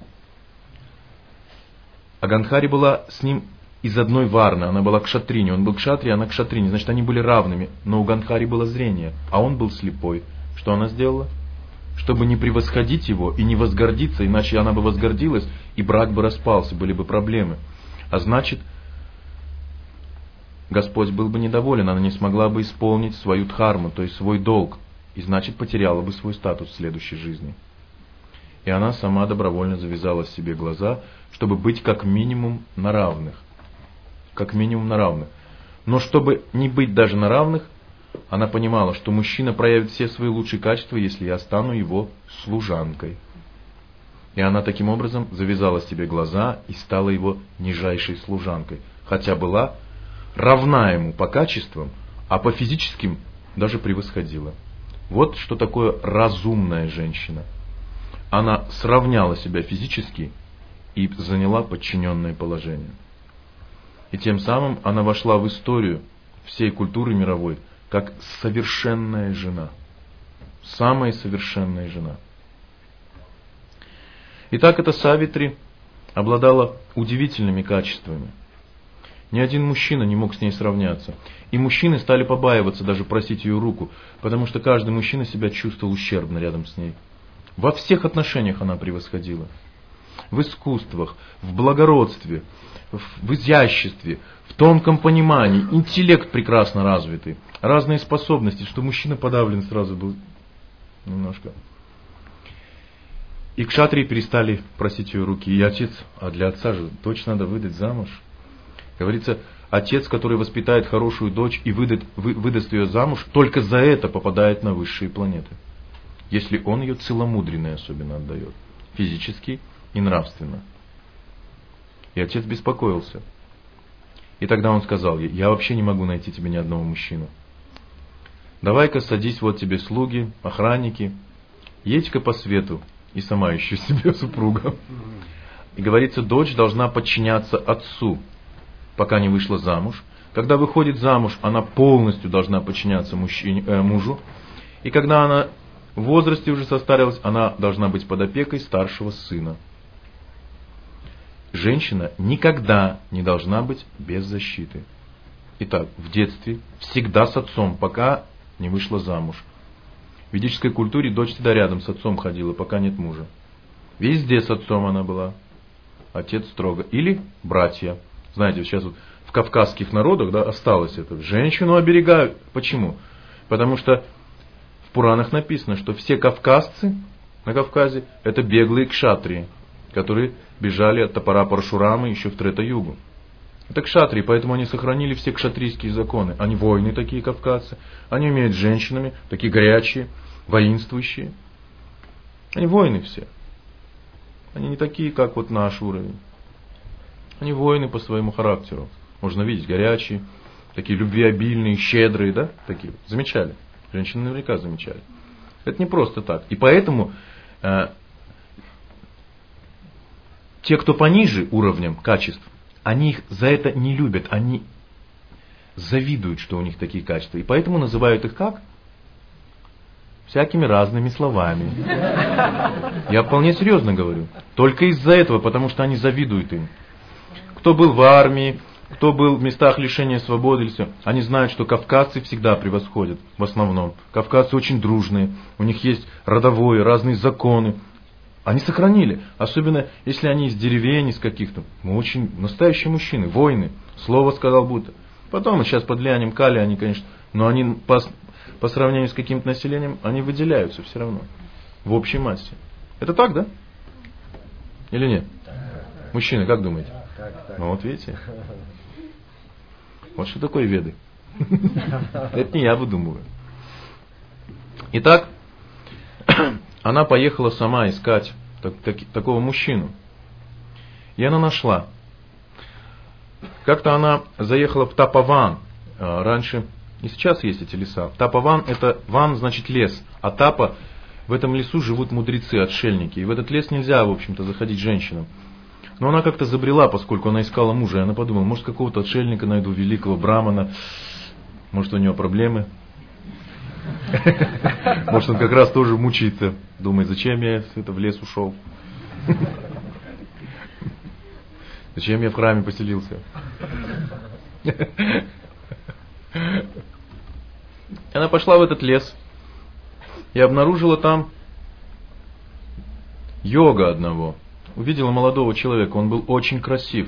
Speaker 1: А Гандхари была с ним из одной варны, она была кшатрини, он был кшатри, она кшатрини, значит, они были равными, но у Гандхари было зрение, а он был слепой. Что она сделала? Чтобы не превосходить его и не возгордиться, иначе она бы возгордилась, и брак бы распался, были бы проблемы. А значит, Господь был бы недоволен, она не смогла бы исполнить свою дхарму, то есть свой долг, и значит потеряла бы свой статус в следующей жизни. И она сама добровольно завязала себе глаза, чтобы быть как минимум на равных. Как минимум на равных. Но чтобы не быть даже на равных, она понимала, что мужчина проявит все свои лучшие качества, если я стану его служанкой. И она таким образом завязала себе глаза и стала его нижайшей служанкой. Хотя была равна ему по качествам, а по физическим даже превосходила. Вот что такое разумная женщина. Она сравняла себя физически и заняла подчиненное положение. И тем самым она вошла в историю всей культуры мировой как совершенная жена. Самая совершенная жена. Итак, эта Савитри обладала удивительными качествами. Ни один мужчина не мог с ней сравняться. И мужчины стали побаиваться даже просить ее руку, потому что каждый мужчина себя чувствовал ущербно рядом с ней. Во всех отношениях она превосходила. В искусствах, в благородстве, в изяществе, в тонком понимании, интеллект прекрасно развитый, разные способности, что мужчина подавлен сразу был немножко. И кшатрии перестали просить ее руки. И отец, а для отца же дочь надо выдать замуж. Говорится, отец, который воспитает хорошую дочь и выдаст ее замуж, только за это попадает на высшие планеты. Если он ее целомудренной особенно отдает, физически и нравственно. И отец беспокоился. И тогда он сказал ей: я вообще не могу найти тебе ни одного мужчину. Давай-ка садись, вот тебе слуги, охранники, едь-ка по свету, и сама ищи себе супруга. И говорится, дочь должна подчиняться отцу, пока не вышла замуж. Когда выходит замуж, она полностью должна подчиняться мужу. И когда она в возрасте уже состарилась, она должна быть под опекой старшего сына. Женщина никогда не должна быть без защиты. Итак, в детстве всегда с отцом, пока не вышла замуж. В ведической культуре дочь всегда рядом с отцом ходила, пока нет мужа. Везде с отцом она была. Отец строго. Или братья. Знаете, сейчас вот в кавказских народах, да, осталось это. Женщину оберегают. Почему? Потому что в Пуранах написано, что все кавказцы на Кавказе это беглые кшатрии, которые бежали от топора Парашурамы еще в Трета-югу. Это кшатрии, поэтому они сохранили все кшатрийские законы. Они воины такие кавказцы, они умеют с женщинами, такие горячие, воинствующие. Они воины все. Они не такие, как вот наш уровень. Они воины по своему характеру. Можно видеть, горячие, такие любвеобильные, щедрые, да? Такие. Замечали? Женщины наверняка замечали. Это не просто так. И поэтому те, кто пониже уровнем качеств, они их за это не любят. Они завидуют, что у них такие качества. И поэтому называют их как? Всякими разными словами. Я вполне серьезно говорю. Только из-за этого, потому что они завидуют им. Кто был в армии, кто был в местах лишения свободы, они знают, что кавказцы всегда превосходят в основном. Кавказцы очень дружные, у них есть родовое, разные законы. Они сохранили, особенно если они из деревень, из каких-то. Мы очень настоящие мужчины, воины. Слово сказал будто. Потом, сейчас под влиянием Кали, они, конечно, но они по сравнению с каким-то населением, они выделяются все равно. В общей массе. Это так, да? Или нет? Мужчины, как думаете? Ну вот видите. Вот что такое веды. Это не я выдумываю. Итак, она поехала сама искать такого мужчину. И она нашла. Как-то она заехала в Тапаван. Раньше, и сейчас есть эти леса. Тапаван, это ван значит лес. А Тапа, в этом лесу живут мудрецы, отшельники. И в этот лес нельзя, в общем-то, заходить женщинам. Но она как-то забрела, поскольку она искала мужа, и она подумала, может, какого-то отшельника найду, великого брамана, может, у него проблемы. Может, он как раз тоже мучается, думает, зачем я в лес ушел? Зачем я в храме поселился? Она пошла в этот лес и обнаружила там йога одного. Увидела молодого человека, он был очень красив,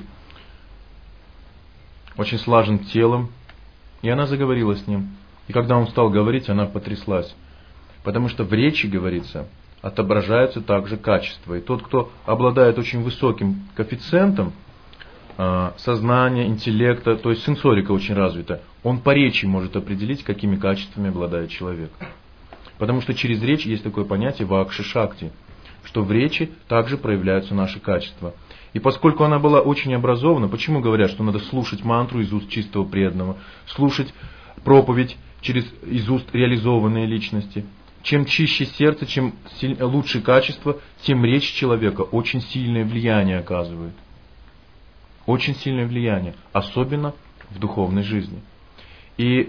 Speaker 1: очень слажен телом, и она заговорила с ним. И когда он стал говорить, она потряслась, потому что в речи, говорится, отображаются также качества. И тот, кто обладает очень высоким коэффициентом сознания, интеллекта, то есть сенсорика очень развита, он по речи может определить, какими качествами обладает человек. Потому что через речь есть такое понятие вакши-шакти, что в речи также проявляются наши качества. И поскольку она была очень образована, почему говорят, что надо слушать мантру из уст чистого преданного, слушать проповедь из уст реализованной личности. Чем чище сердце, чем лучше качество, тем речь человека очень сильное влияние оказывает. Очень сильное влияние, особенно в духовной жизни. И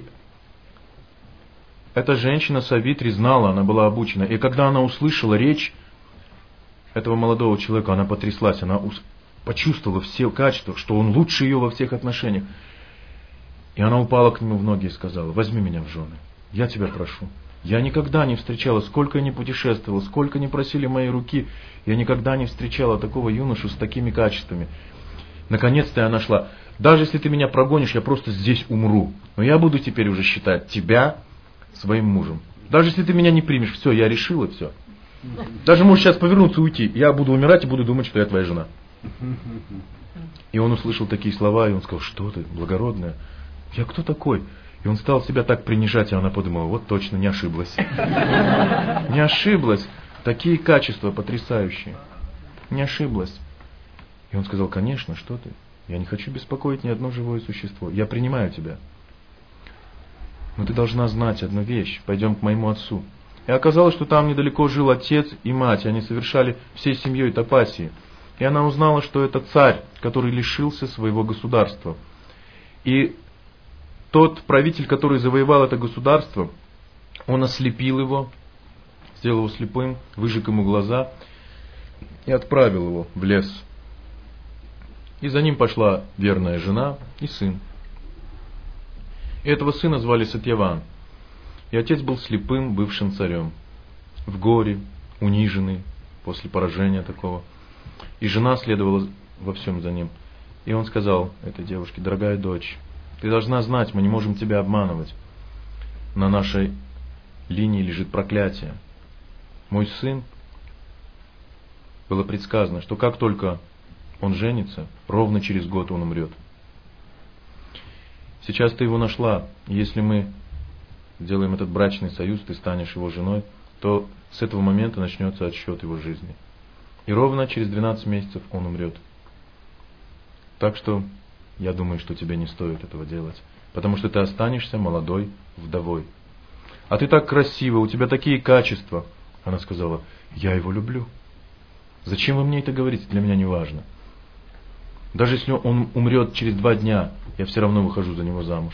Speaker 1: эта женщина Савитри знала, она была обучена. И когда она услышала речь этого молодого человека, она потряслась, она почувствовала все качества, что он лучше ее во всех отношениях. И она упала к нему в ноги и сказала: возьми меня в жены, я тебя прошу. Я никогда не встречала, сколько я не путешествовала, сколько не просили моей руки, я никогда не встречала такого юношу с такими качествами. Наконец-то я нашла. Даже если ты меня прогонишь, я просто здесь умру. Но я буду теперь уже считать тебя своим мужем. Даже если ты меня не примешь, все, я решила, все. Даже можешь сейчас повернуться и уйти. Я буду умирать и буду думать, что я твоя жена. И он услышал такие слова, и он сказал: что ты, благородная? Я кто такой? И он стал себя так принижать, и она подумала: вот точно, не ошиблась. Не ошиблась. Такие качества потрясающие. Не ошиблась. И он сказал: конечно, что ты? Я не хочу беспокоить ни одно живое существо. Я принимаю тебя. Но ты должна знать одну вещь. Пойдем к моему отцу. И оказалось, что там недалеко жил отец и мать. Они совершали всей семьей тапасии. И она узнала, что это царь, который лишился своего государства. И тот правитель, который завоевал это государство, он ослепил его, сделал его слепым, выжег ему глаза и отправил его в лес. И за ним пошла верная жена и сын. И этого сына звали Сатьяван. И отец был слепым, бывшим царем, в горе, униженный после поражения такого. И жена следовала во всем за ним. И он сказал этой девушке: дорогая дочь, ты должна знать, мы не можем тебя обманывать. На нашей линии лежит проклятие. Мой сын, было предсказано, что как только он женится, ровно через год он умрет. Сейчас ты его нашла. Если мы сделаем этот брачный союз, ты станешь его женой, то с этого момента начнется отсчет его жизни. И ровно через 12 месяцев он умрет. Так что я думаю, что тебе не стоит этого делать. Потому что ты останешься молодой вдовой. А ты так красива, у тебя такие качества. Она сказала: я его люблю. Зачем вы мне это говорите? Для меня не важно. Даже если он умрет через 2 дня, я все равно выхожу за него замуж.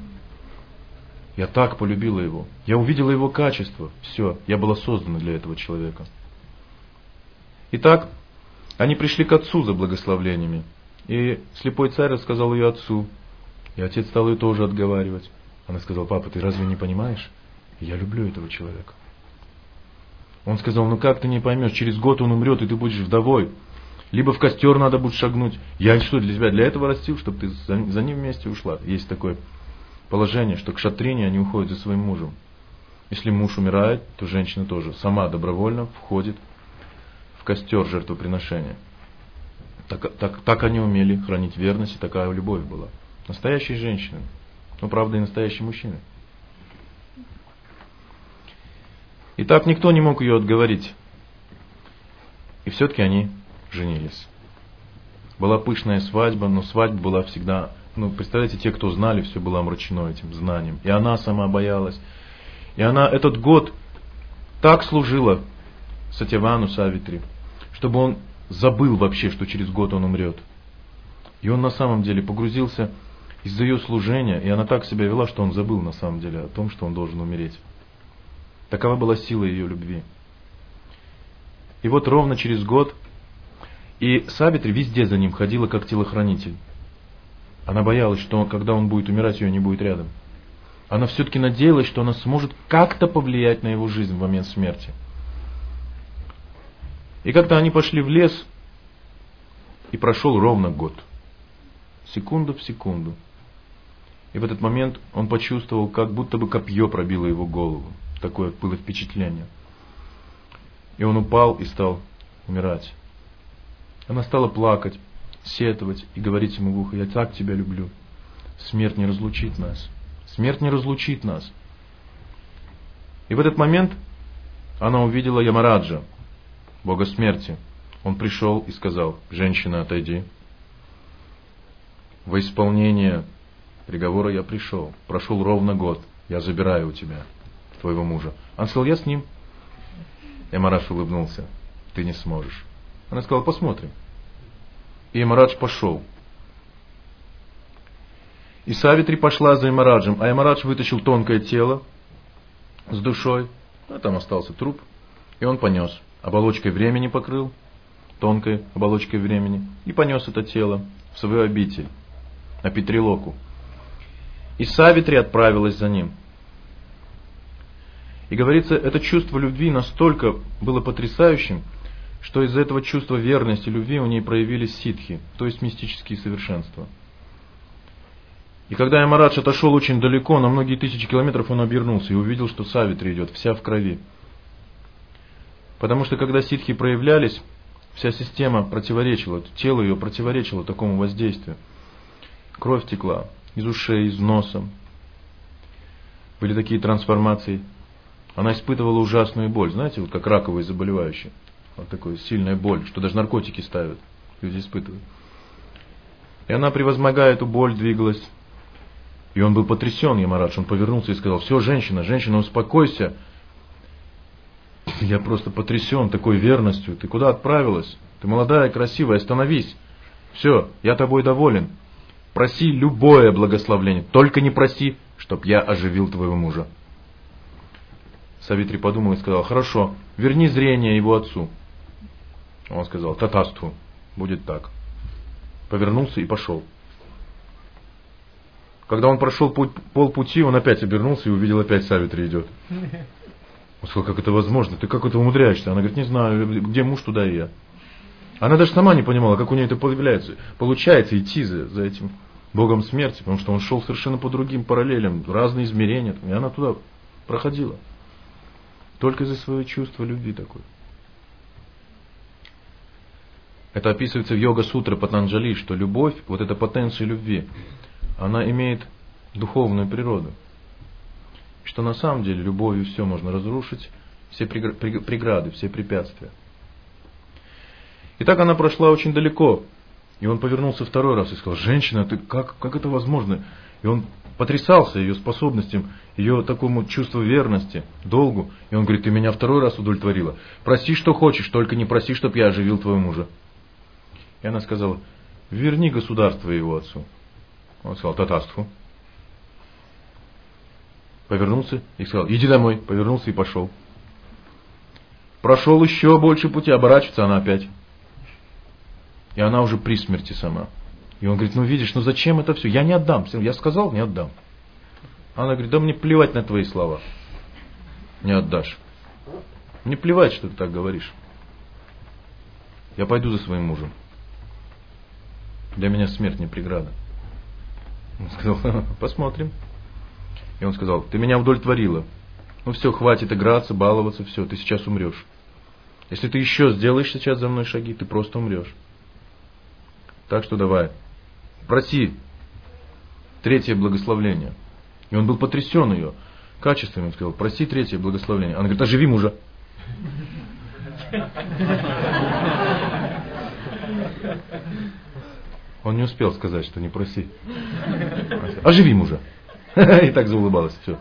Speaker 1: Я так полюбила его. Я увидела его качество. Все, я была создана для этого человека. Итак, они пришли к отцу за благословениями. И слепой царь рассказал ее отцу. И отец стал ее тоже отговаривать. Она сказала: папа, ты разве не понимаешь? Я люблю этого человека. Он сказал: ну как ты не поймешь, через год он умрет, и ты будешь вдовой. Либо в костер надо будет шагнуть. Я что, для тебя для этого растил, чтобы ты за ним вместе ушла? Есть такое положение, что кшатрине они уходят за своим мужем. Если муж умирает, то женщина тоже сама добровольно входит в костер жертвоприношения. Так они умели хранить верность, и такая любовь была. Настоящие женщины. Ну, правда, и настоящие мужчины. И так никто не мог ее отговорить. И все-таки они женились. Была пышная свадьба, но свадьба была всегда... представляете, те, кто знали, все было омрачено этим знанием. И она сама боялась. И она этот год так служила Сатьявану Савитри, чтобы он забыл вообще, что через год он умрет. И он на самом деле погрузился из-за ее служения, и она так себя вела, что он забыл на самом деле о том, что он должен умереть. Такова была сила ее любви. И вот ровно через год, и Савитри везде за ним ходила как телохранитель. Она боялась, что когда он будет умирать, ее не будет рядом. Она все-таки надеялась, что она сможет как-то повлиять на его жизнь в момент смерти. И как-то они пошли в лес, и прошел ровно год. Секунда в секунду. И в этот момент он почувствовал, как будто бы копье пробило его голову. Такое было впечатление. И он упал и стал умирать. Она стала плакать, сетовать и говорить ему в ухо: «Я так тебя люблю. Смерть не разлучит нас. Смерть не разлучит нас». И в этот момент она увидела Ямараджа, бога смерти. Он пришел и сказал: «Женщина, отойди. Во исполнение приговора я пришел. Прошел ровно год. Я забираю у тебя твоего мужа». Он сказал: «Я с ним». Ямарадж улыбнулся: «Ты не сможешь». Она сказала: «Посмотрим». И Ямарадж пошел. И Савитри пошла за Ямараджем, а Ямарадж вытащил тонкое тело с душой, а там остался труп, и он понес. Оболочкой времени покрыл, тонкой оболочкой времени, и понес это тело в свою обитель, на Питрилоку. И Савитри отправилась за ним. И говорится, это чувство любви настолько было потрясающим, что из-за этого чувства верности, любви у ней проявились ситхи, то есть мистические совершенства. И когда Ямарадж отошел очень далеко, на многие тысячи километров, он обернулся и увидел, что Савитри идет, вся в крови. Потому что когда ситхи проявлялись, вся система противоречила, тело ее противоречило такому воздействию. Кровь текла из ушей, из носа. Были такие трансформации. Она испытывала ужасную боль, знаете, вот как раковые заболевающие. Вот такая сильная боль, что даже наркотики ставят, люди испытывают. И она, превозмогая эту боль, двигалась. И он был потрясен, Ямарадж. Он повернулся и сказал: «Все, женщина, успокойся. Я просто потрясен такой верностью. Ты куда отправилась? Ты молодая, красивая, остановись. Все, я тобой доволен. Проси любое благословление. Только не проси, чтоб я оживил твоего мужа». Савитри подумал и сказал: «Хорошо, верни зрение его отцу». Он сказал: «Татастху, будет так». Повернулся и пошел. Когда он прошел полпути, он опять обернулся и увидел, опять Савитри идет. Он сказал: «Как это возможно? Ты как это умудряешься?» Она говорит: «Не знаю, где муж, туда и я». Она даже сама не понимала, как у нее это получается идти за этим богом смерти, потому что он шел совершенно по другим параллелям, разные измерения, и она туда проходила. Только из-за своего чувства любви такой. Это описывается в йога-сутре Патанджали, что любовь, вот эта потенция любви, она имеет духовную природу. Что на самом деле любовью все можно разрушить, все преграды, все препятствия. И так она прошла очень далеко. И он повернулся второй раз и сказал: «Женщина, ты как это возможно?» И он потрясался ее способностям, ее такому чувству верности, долгу. И он говорит: «Ты меня второй раз удовлетворила. Проси, что хочешь, только не проси, чтоб я оживил твоего мужа». И она сказала: «Верни государство его отцу». Он сказал: «Татастху». Повернулся и сказал: «Иди домой». Повернулся и пошел. Прошел еще больше пути, оборачивается она опять. И она уже при смерти сама. И он говорит: «Ну видишь, ну зачем это все? Я не отдам. Я сказал, не отдам». Она говорит: «Да мне плевать на твои слова. Не отдашь. Мне плевать, что ты так говоришь. Я пойду за своим мужем. Для меня смерть не преграда». Он сказал: «Посмотрим». И он сказал: «Ты меня удовлетворила. Ну все, хватит играться, баловаться, все, ты сейчас умрешь. Если ты еще сделаешь сейчас за мной шаги, ты просто умрешь. Так что давай, проси третье благословление». И он был потрясен ее качествами. Он сказал: «Проси третье благословление». Она говорит: «Оживи мужа». Он не успел сказать, что не проси. «Оживи мужа». И так заулыбалась. Все.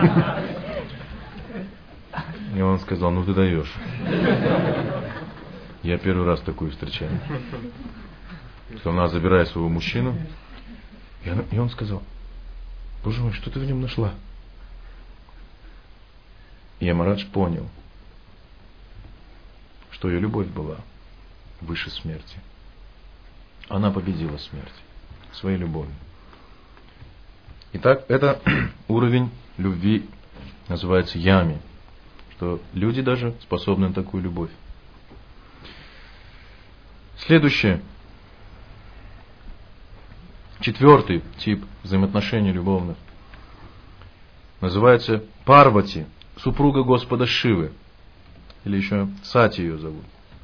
Speaker 1: И он сказал: «Ну ты даешь». Я первый раз такую встречаю. Что она забирает своего мужчину, и он сказал: Боже мой, что ты в нем нашла? И Ямарадж понял, что ее любовь была выше смерти. Она победила смерть своей любовью. Итак, это уровень любви называется ями, что люди даже способны на такую любовь. Следующее. Четвертый тип взаимоотношений любовных называется Парвати, супруга Господа Шивы, или еще Сати ее зовут.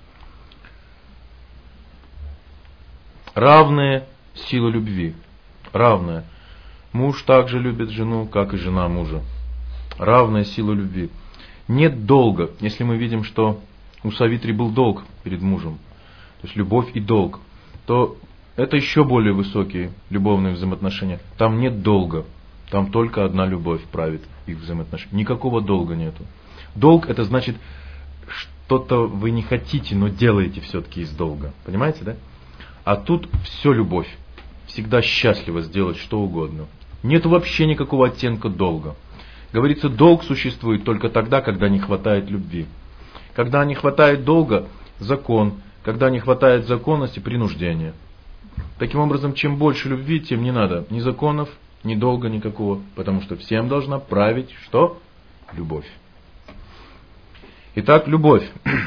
Speaker 1: Равная сила любви. Равная. Муж также любит жену, как и жена мужа. Равная сила любви. Нет долга. Если мы видим, что у Савитри был долг перед мужем, то есть любовь и долг, то это еще более высокие любовные взаимоотношения. Там нет долга. Там только одна любовь правит их взаимоотношения. Никакого долга нету. Долг — это значит, что-то вы не хотите, но делаете все-таки из долга. Понимаете, да? А тут все любовь. Всегда счастливо сделать что угодно. Нет вообще никакого оттенка долга. Говорится, долг существует только тогда, когда не хватает любви. Когда не хватает долга — закон. Когда не хватает законности — принуждение. Таким образом, чем больше любви, тем не надо ни законов, ни долга никакого. Потому что всем должна править что? Любовь. Итак, любовь.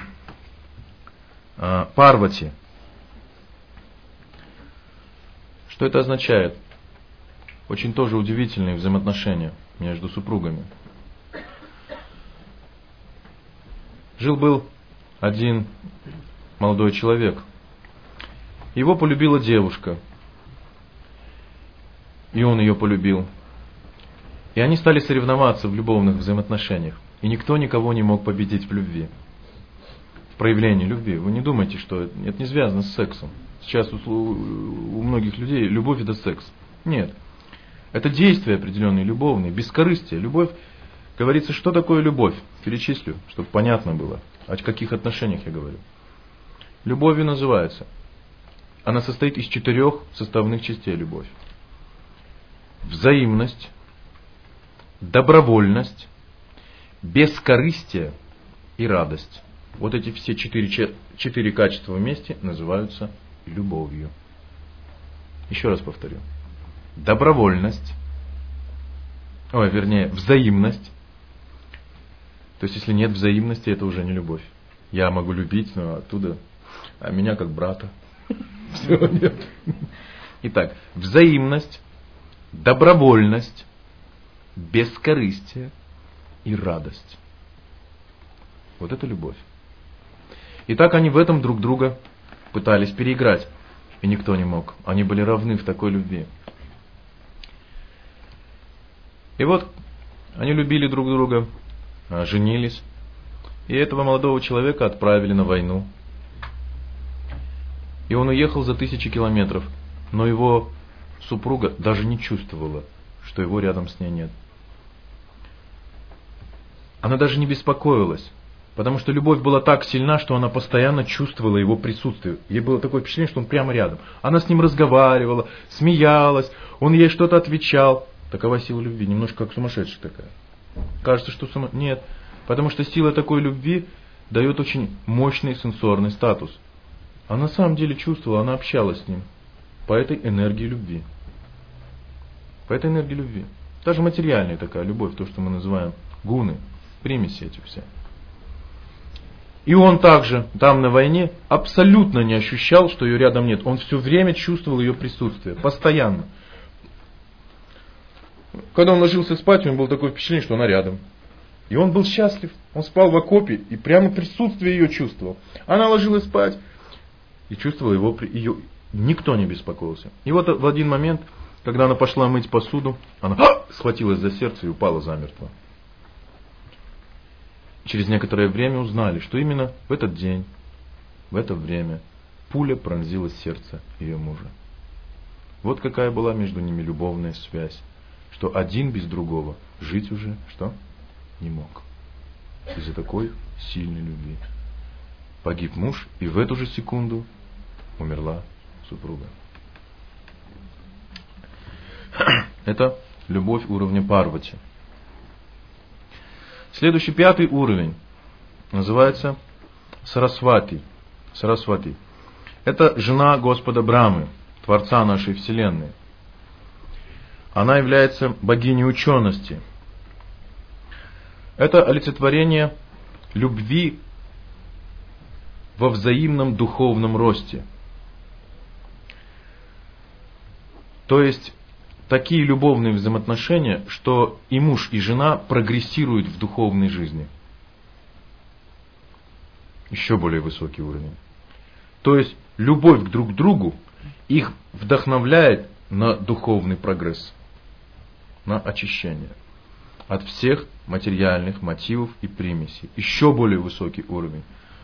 Speaker 1: Парвати. Что это означает? Очень тоже удивительные взаимоотношения между супругами. Жил-был один молодой человек. Его полюбила девушка. И он ее полюбил. И они стали соревноваться в любовных взаимоотношениях. И никто никого не мог победить в любви. В проявлении любви. Вы не думайте, что это не связано с сексом. Сейчас у многих людей любовь — это секс. Нет. Это действия определенные, любовные, бескорыстие. Любовь, говорится, что такое любовь? Перечислю, чтобы понятно было, о каких отношениях я говорю. Любовью называется. Она состоит из 4 составных частей любовь. Взаимность, добровольность, бескорыстие и радость. Вот эти все 4 качества вместе называются любовью. Еще раз повторю. Добровольность, взаимность. То есть, если нет взаимности, это уже не любовь. Я могу любить, но оттуда, а меня как брата. Всего нет. Итак, взаимность, добровольность, бескорыстие и радость. Вот это любовь. Итак, они в этом друг друга пытались переиграть. И никто не мог. Они были равны в такой любви. И вот они любили друг друга, женились. И этого молодого человека отправили на войну. И он уехал за 1000 километров. Но его супруга даже не чувствовала, что его рядом с ней нет. Она даже не беспокоилась. Потому что любовь была так сильна, что она постоянно чувствовала его присутствие. Ей было такое впечатление, что он прямо рядом. Она с ним разговаривала, смеялась, он ей что-то отвечал. Такова сила любви, немножко как сумасшедшая такая. Кажется, что Нет, потому что сила такой любви дает очень мощный сенсорный статус. А на самом деле чувствовала, она общалась с ним по этой энергии любви. По этой энергии любви. Даже материальная такая любовь, то, что мы называем гуны, примеси эти все. И он также там на войне абсолютно не ощущал, что ее рядом нет. Он все время чувствовал ее присутствие, постоянно. Когда он ложился спать, у него было такое впечатление, что она рядом. И он был счастлив. Он спал в окопе и прямо присутствие ее чувствовал. Она ложилась спать и чувствовала ее. Никто не беспокоился. И вот в один момент, когда она пошла мыть посуду, она схватилась за сердце и упала замертво. Через некоторое время узнали, что именно в этот день, в это время пуля пронзила сердце ее мужа. Вот какая была между ними любовная связь, что один без другого жить уже что? Не мог. Из-за такой сильной любви. погиб муж, и в эту же секунду умерла супруга. Это любовь уровня Парвати. Следующий, 5 уровень, называется Сарасвати. Сарасвати. Это жена Господа Брамы, Творца нашей Вселенной. Она является богиней учености. Это олицетворение любви во взаимном духовном росте. То есть, такие любовные взаимоотношения, что и муж, и жена прогрессируют в духовной жизни. Еще более высокий уровень. То есть, любовь друг к другу их вдохновляет на духовный прогресс, на очищение от всех материальных мотивов и примесей. Еще более высокий уровень.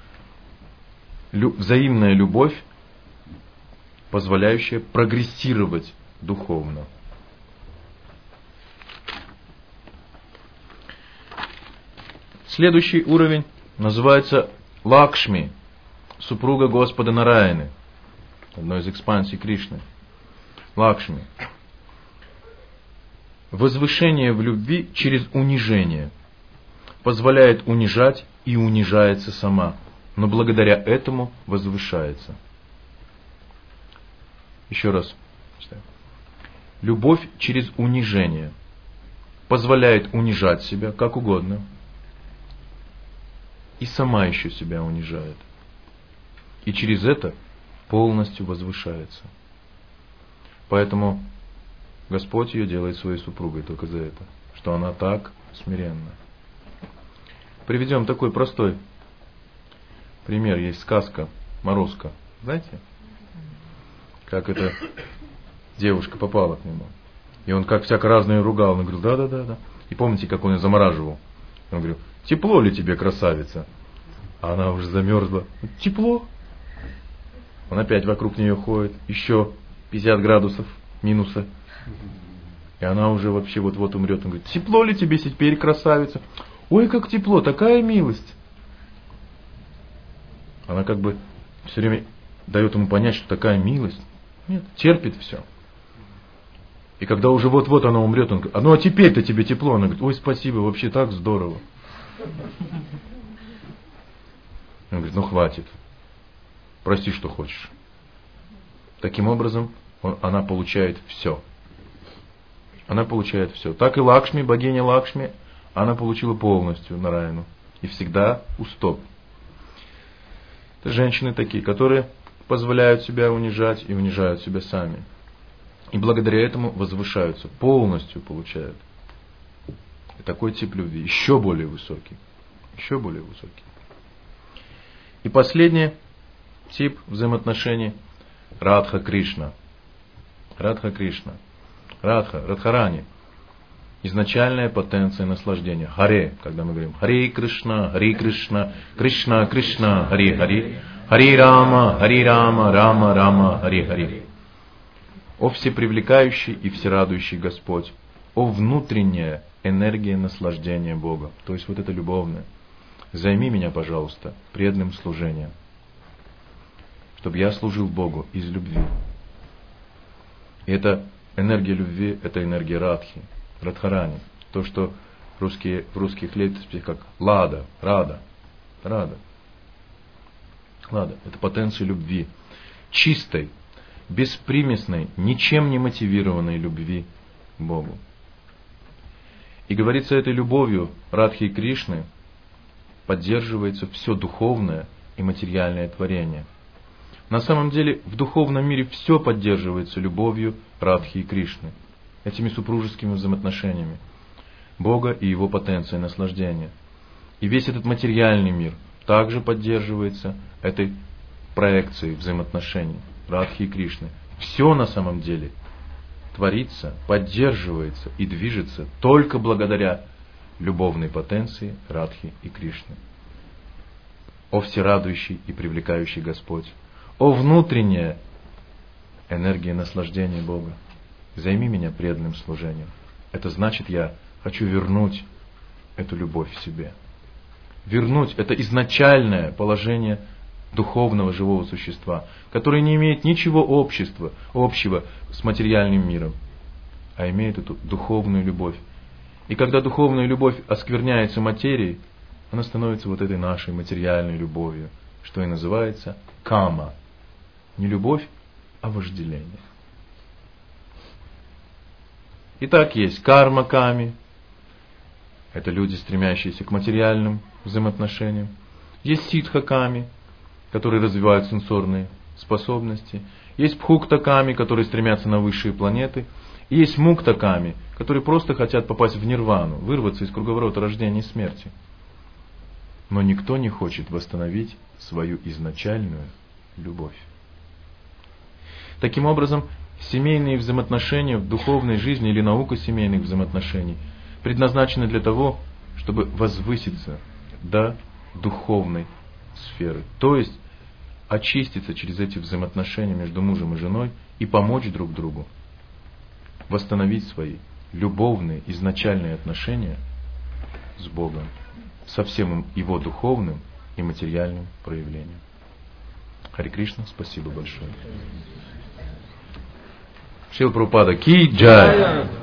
Speaker 1: Взаимная любовь, позволяющая прогрессировать духовно. Следующий уровень называется Лакшми, супруга Господа Нараяны, одной из экспансий Кришны. Лакшми. Возвышение в любви через унижение позволяет унижать и унижается сама, но благодаря этому возвышается. Еще раз. Любовь через унижение позволяет унижать себя как угодно и сама еще себя унижает. И через это полностью возвышается. Поэтому Господь ее делает своей супругой только за это, что она так смиренна. Приведем такой простой пример. Есть сказка Морозко. Знаете? Как эта девушка попала к нему. И он как всяко разное ругал. Он говорил, да. И помните, как он ее замораживал? Он говорил, тепло ли тебе, красавица? А она уже замерзла. Тепло. Он опять вокруг нее ходит. Еще 50 градусов минуса. И она уже вообще вот-вот умрет. Он говорит, тепло ли тебе теперь, красавица? Ой, как тепло, такая милость. Она как бы все время дает ему понять, что такая милость. Нет, терпит все. И когда уже вот-вот она умрет, он говорит, ну а теперь-то тебе тепло. Она говорит, ой, спасибо, вообще так здорово. Он говорит, ну хватит. Прости, что хочешь. Таким образом, она получает все. Она получает все. Так и Лакшми, богиня Лакшми, она получила полностью Нараяну. И всегда у стоп. Это женщины такие, которые позволяют себя унижать и унижают себя сами. И благодаря этому возвышаются, полностью получают. И такой тип любви еще более высокий. Еще более высокий. И последний тип взаимоотношений Радха Кришна. Радха Кришна. Радха, Радхарани. Изначальная потенция наслаждения. Харе, когда мы говорим Харе Кришна, Кришна Кришна, Харе Харе. Харе Рама, Рама Рама, Харе Харе. О всепривлекающий и всерадующий Господь. О внутренняя энергия наслаждения Бога. То есть вот это любовное. Займи меня, пожалуйста, преданным служением. Чтобы я служил Богу из любви. И эта энергия любви, это энергия Радхи, Радхарани. То, что в русских летописях как Лада, Рада. Лада. Это потенция любви. Чистой, беспримесной, ничем не мотивированной любви к Богу. И говорится, этой любовью Радхи и Кришны поддерживается все духовное и материальное творение. На самом деле в духовном мире все поддерживается любовью Радхи и Кришны, этими супружескими взаимоотношениями Бога и Его потенцией наслаждения. И весь этот материальный мир также поддерживается этой проекцией взаимоотношений Радхи и Кришны. Все на самом деле творится, поддерживается и движется только благодаря любовной потенции Радхи и Кришны. О всерадующий и привлекающий Господь! О внутренняя энергия наслаждения Бога! Займи меня преданным служением. Это значит, я хочу вернуть эту любовь в себе. Вернуть это изначальное положение духовного живого существа, который не имеет ничего общего с материальным миром, а имеет эту духовную любовь. И когда духовная любовь оскверняется материей, она становится вот этой нашей материальной любовью, что и называется кама. Не любовь, а вожделение. Итак, есть карма ками. Это люди, стремящиеся к материальным взаимоотношениям. Есть ситха ками, которые развивают сенсорные способности. Есть бхукта ками, которые стремятся на высшие планеты. И есть мукта ками, которые просто хотят попасть в нирвану, вырваться из круговорота рождения и смерти. Но никто не хочет восстановить свою изначальную любовь. Таким образом, семейные взаимоотношения в духовной жизни или наука семейных взаимоотношений предназначены для того, чтобы возвыситься до духовной сферы. То есть очиститься через эти взаимоотношения между мужем и женой и помочь друг другу восстановить свои любовные изначальные отношения с Богом, со всем его духовным и материальным проявлением. Харе Кришна, спасибо большое. Шрила Прабхупада ки джай.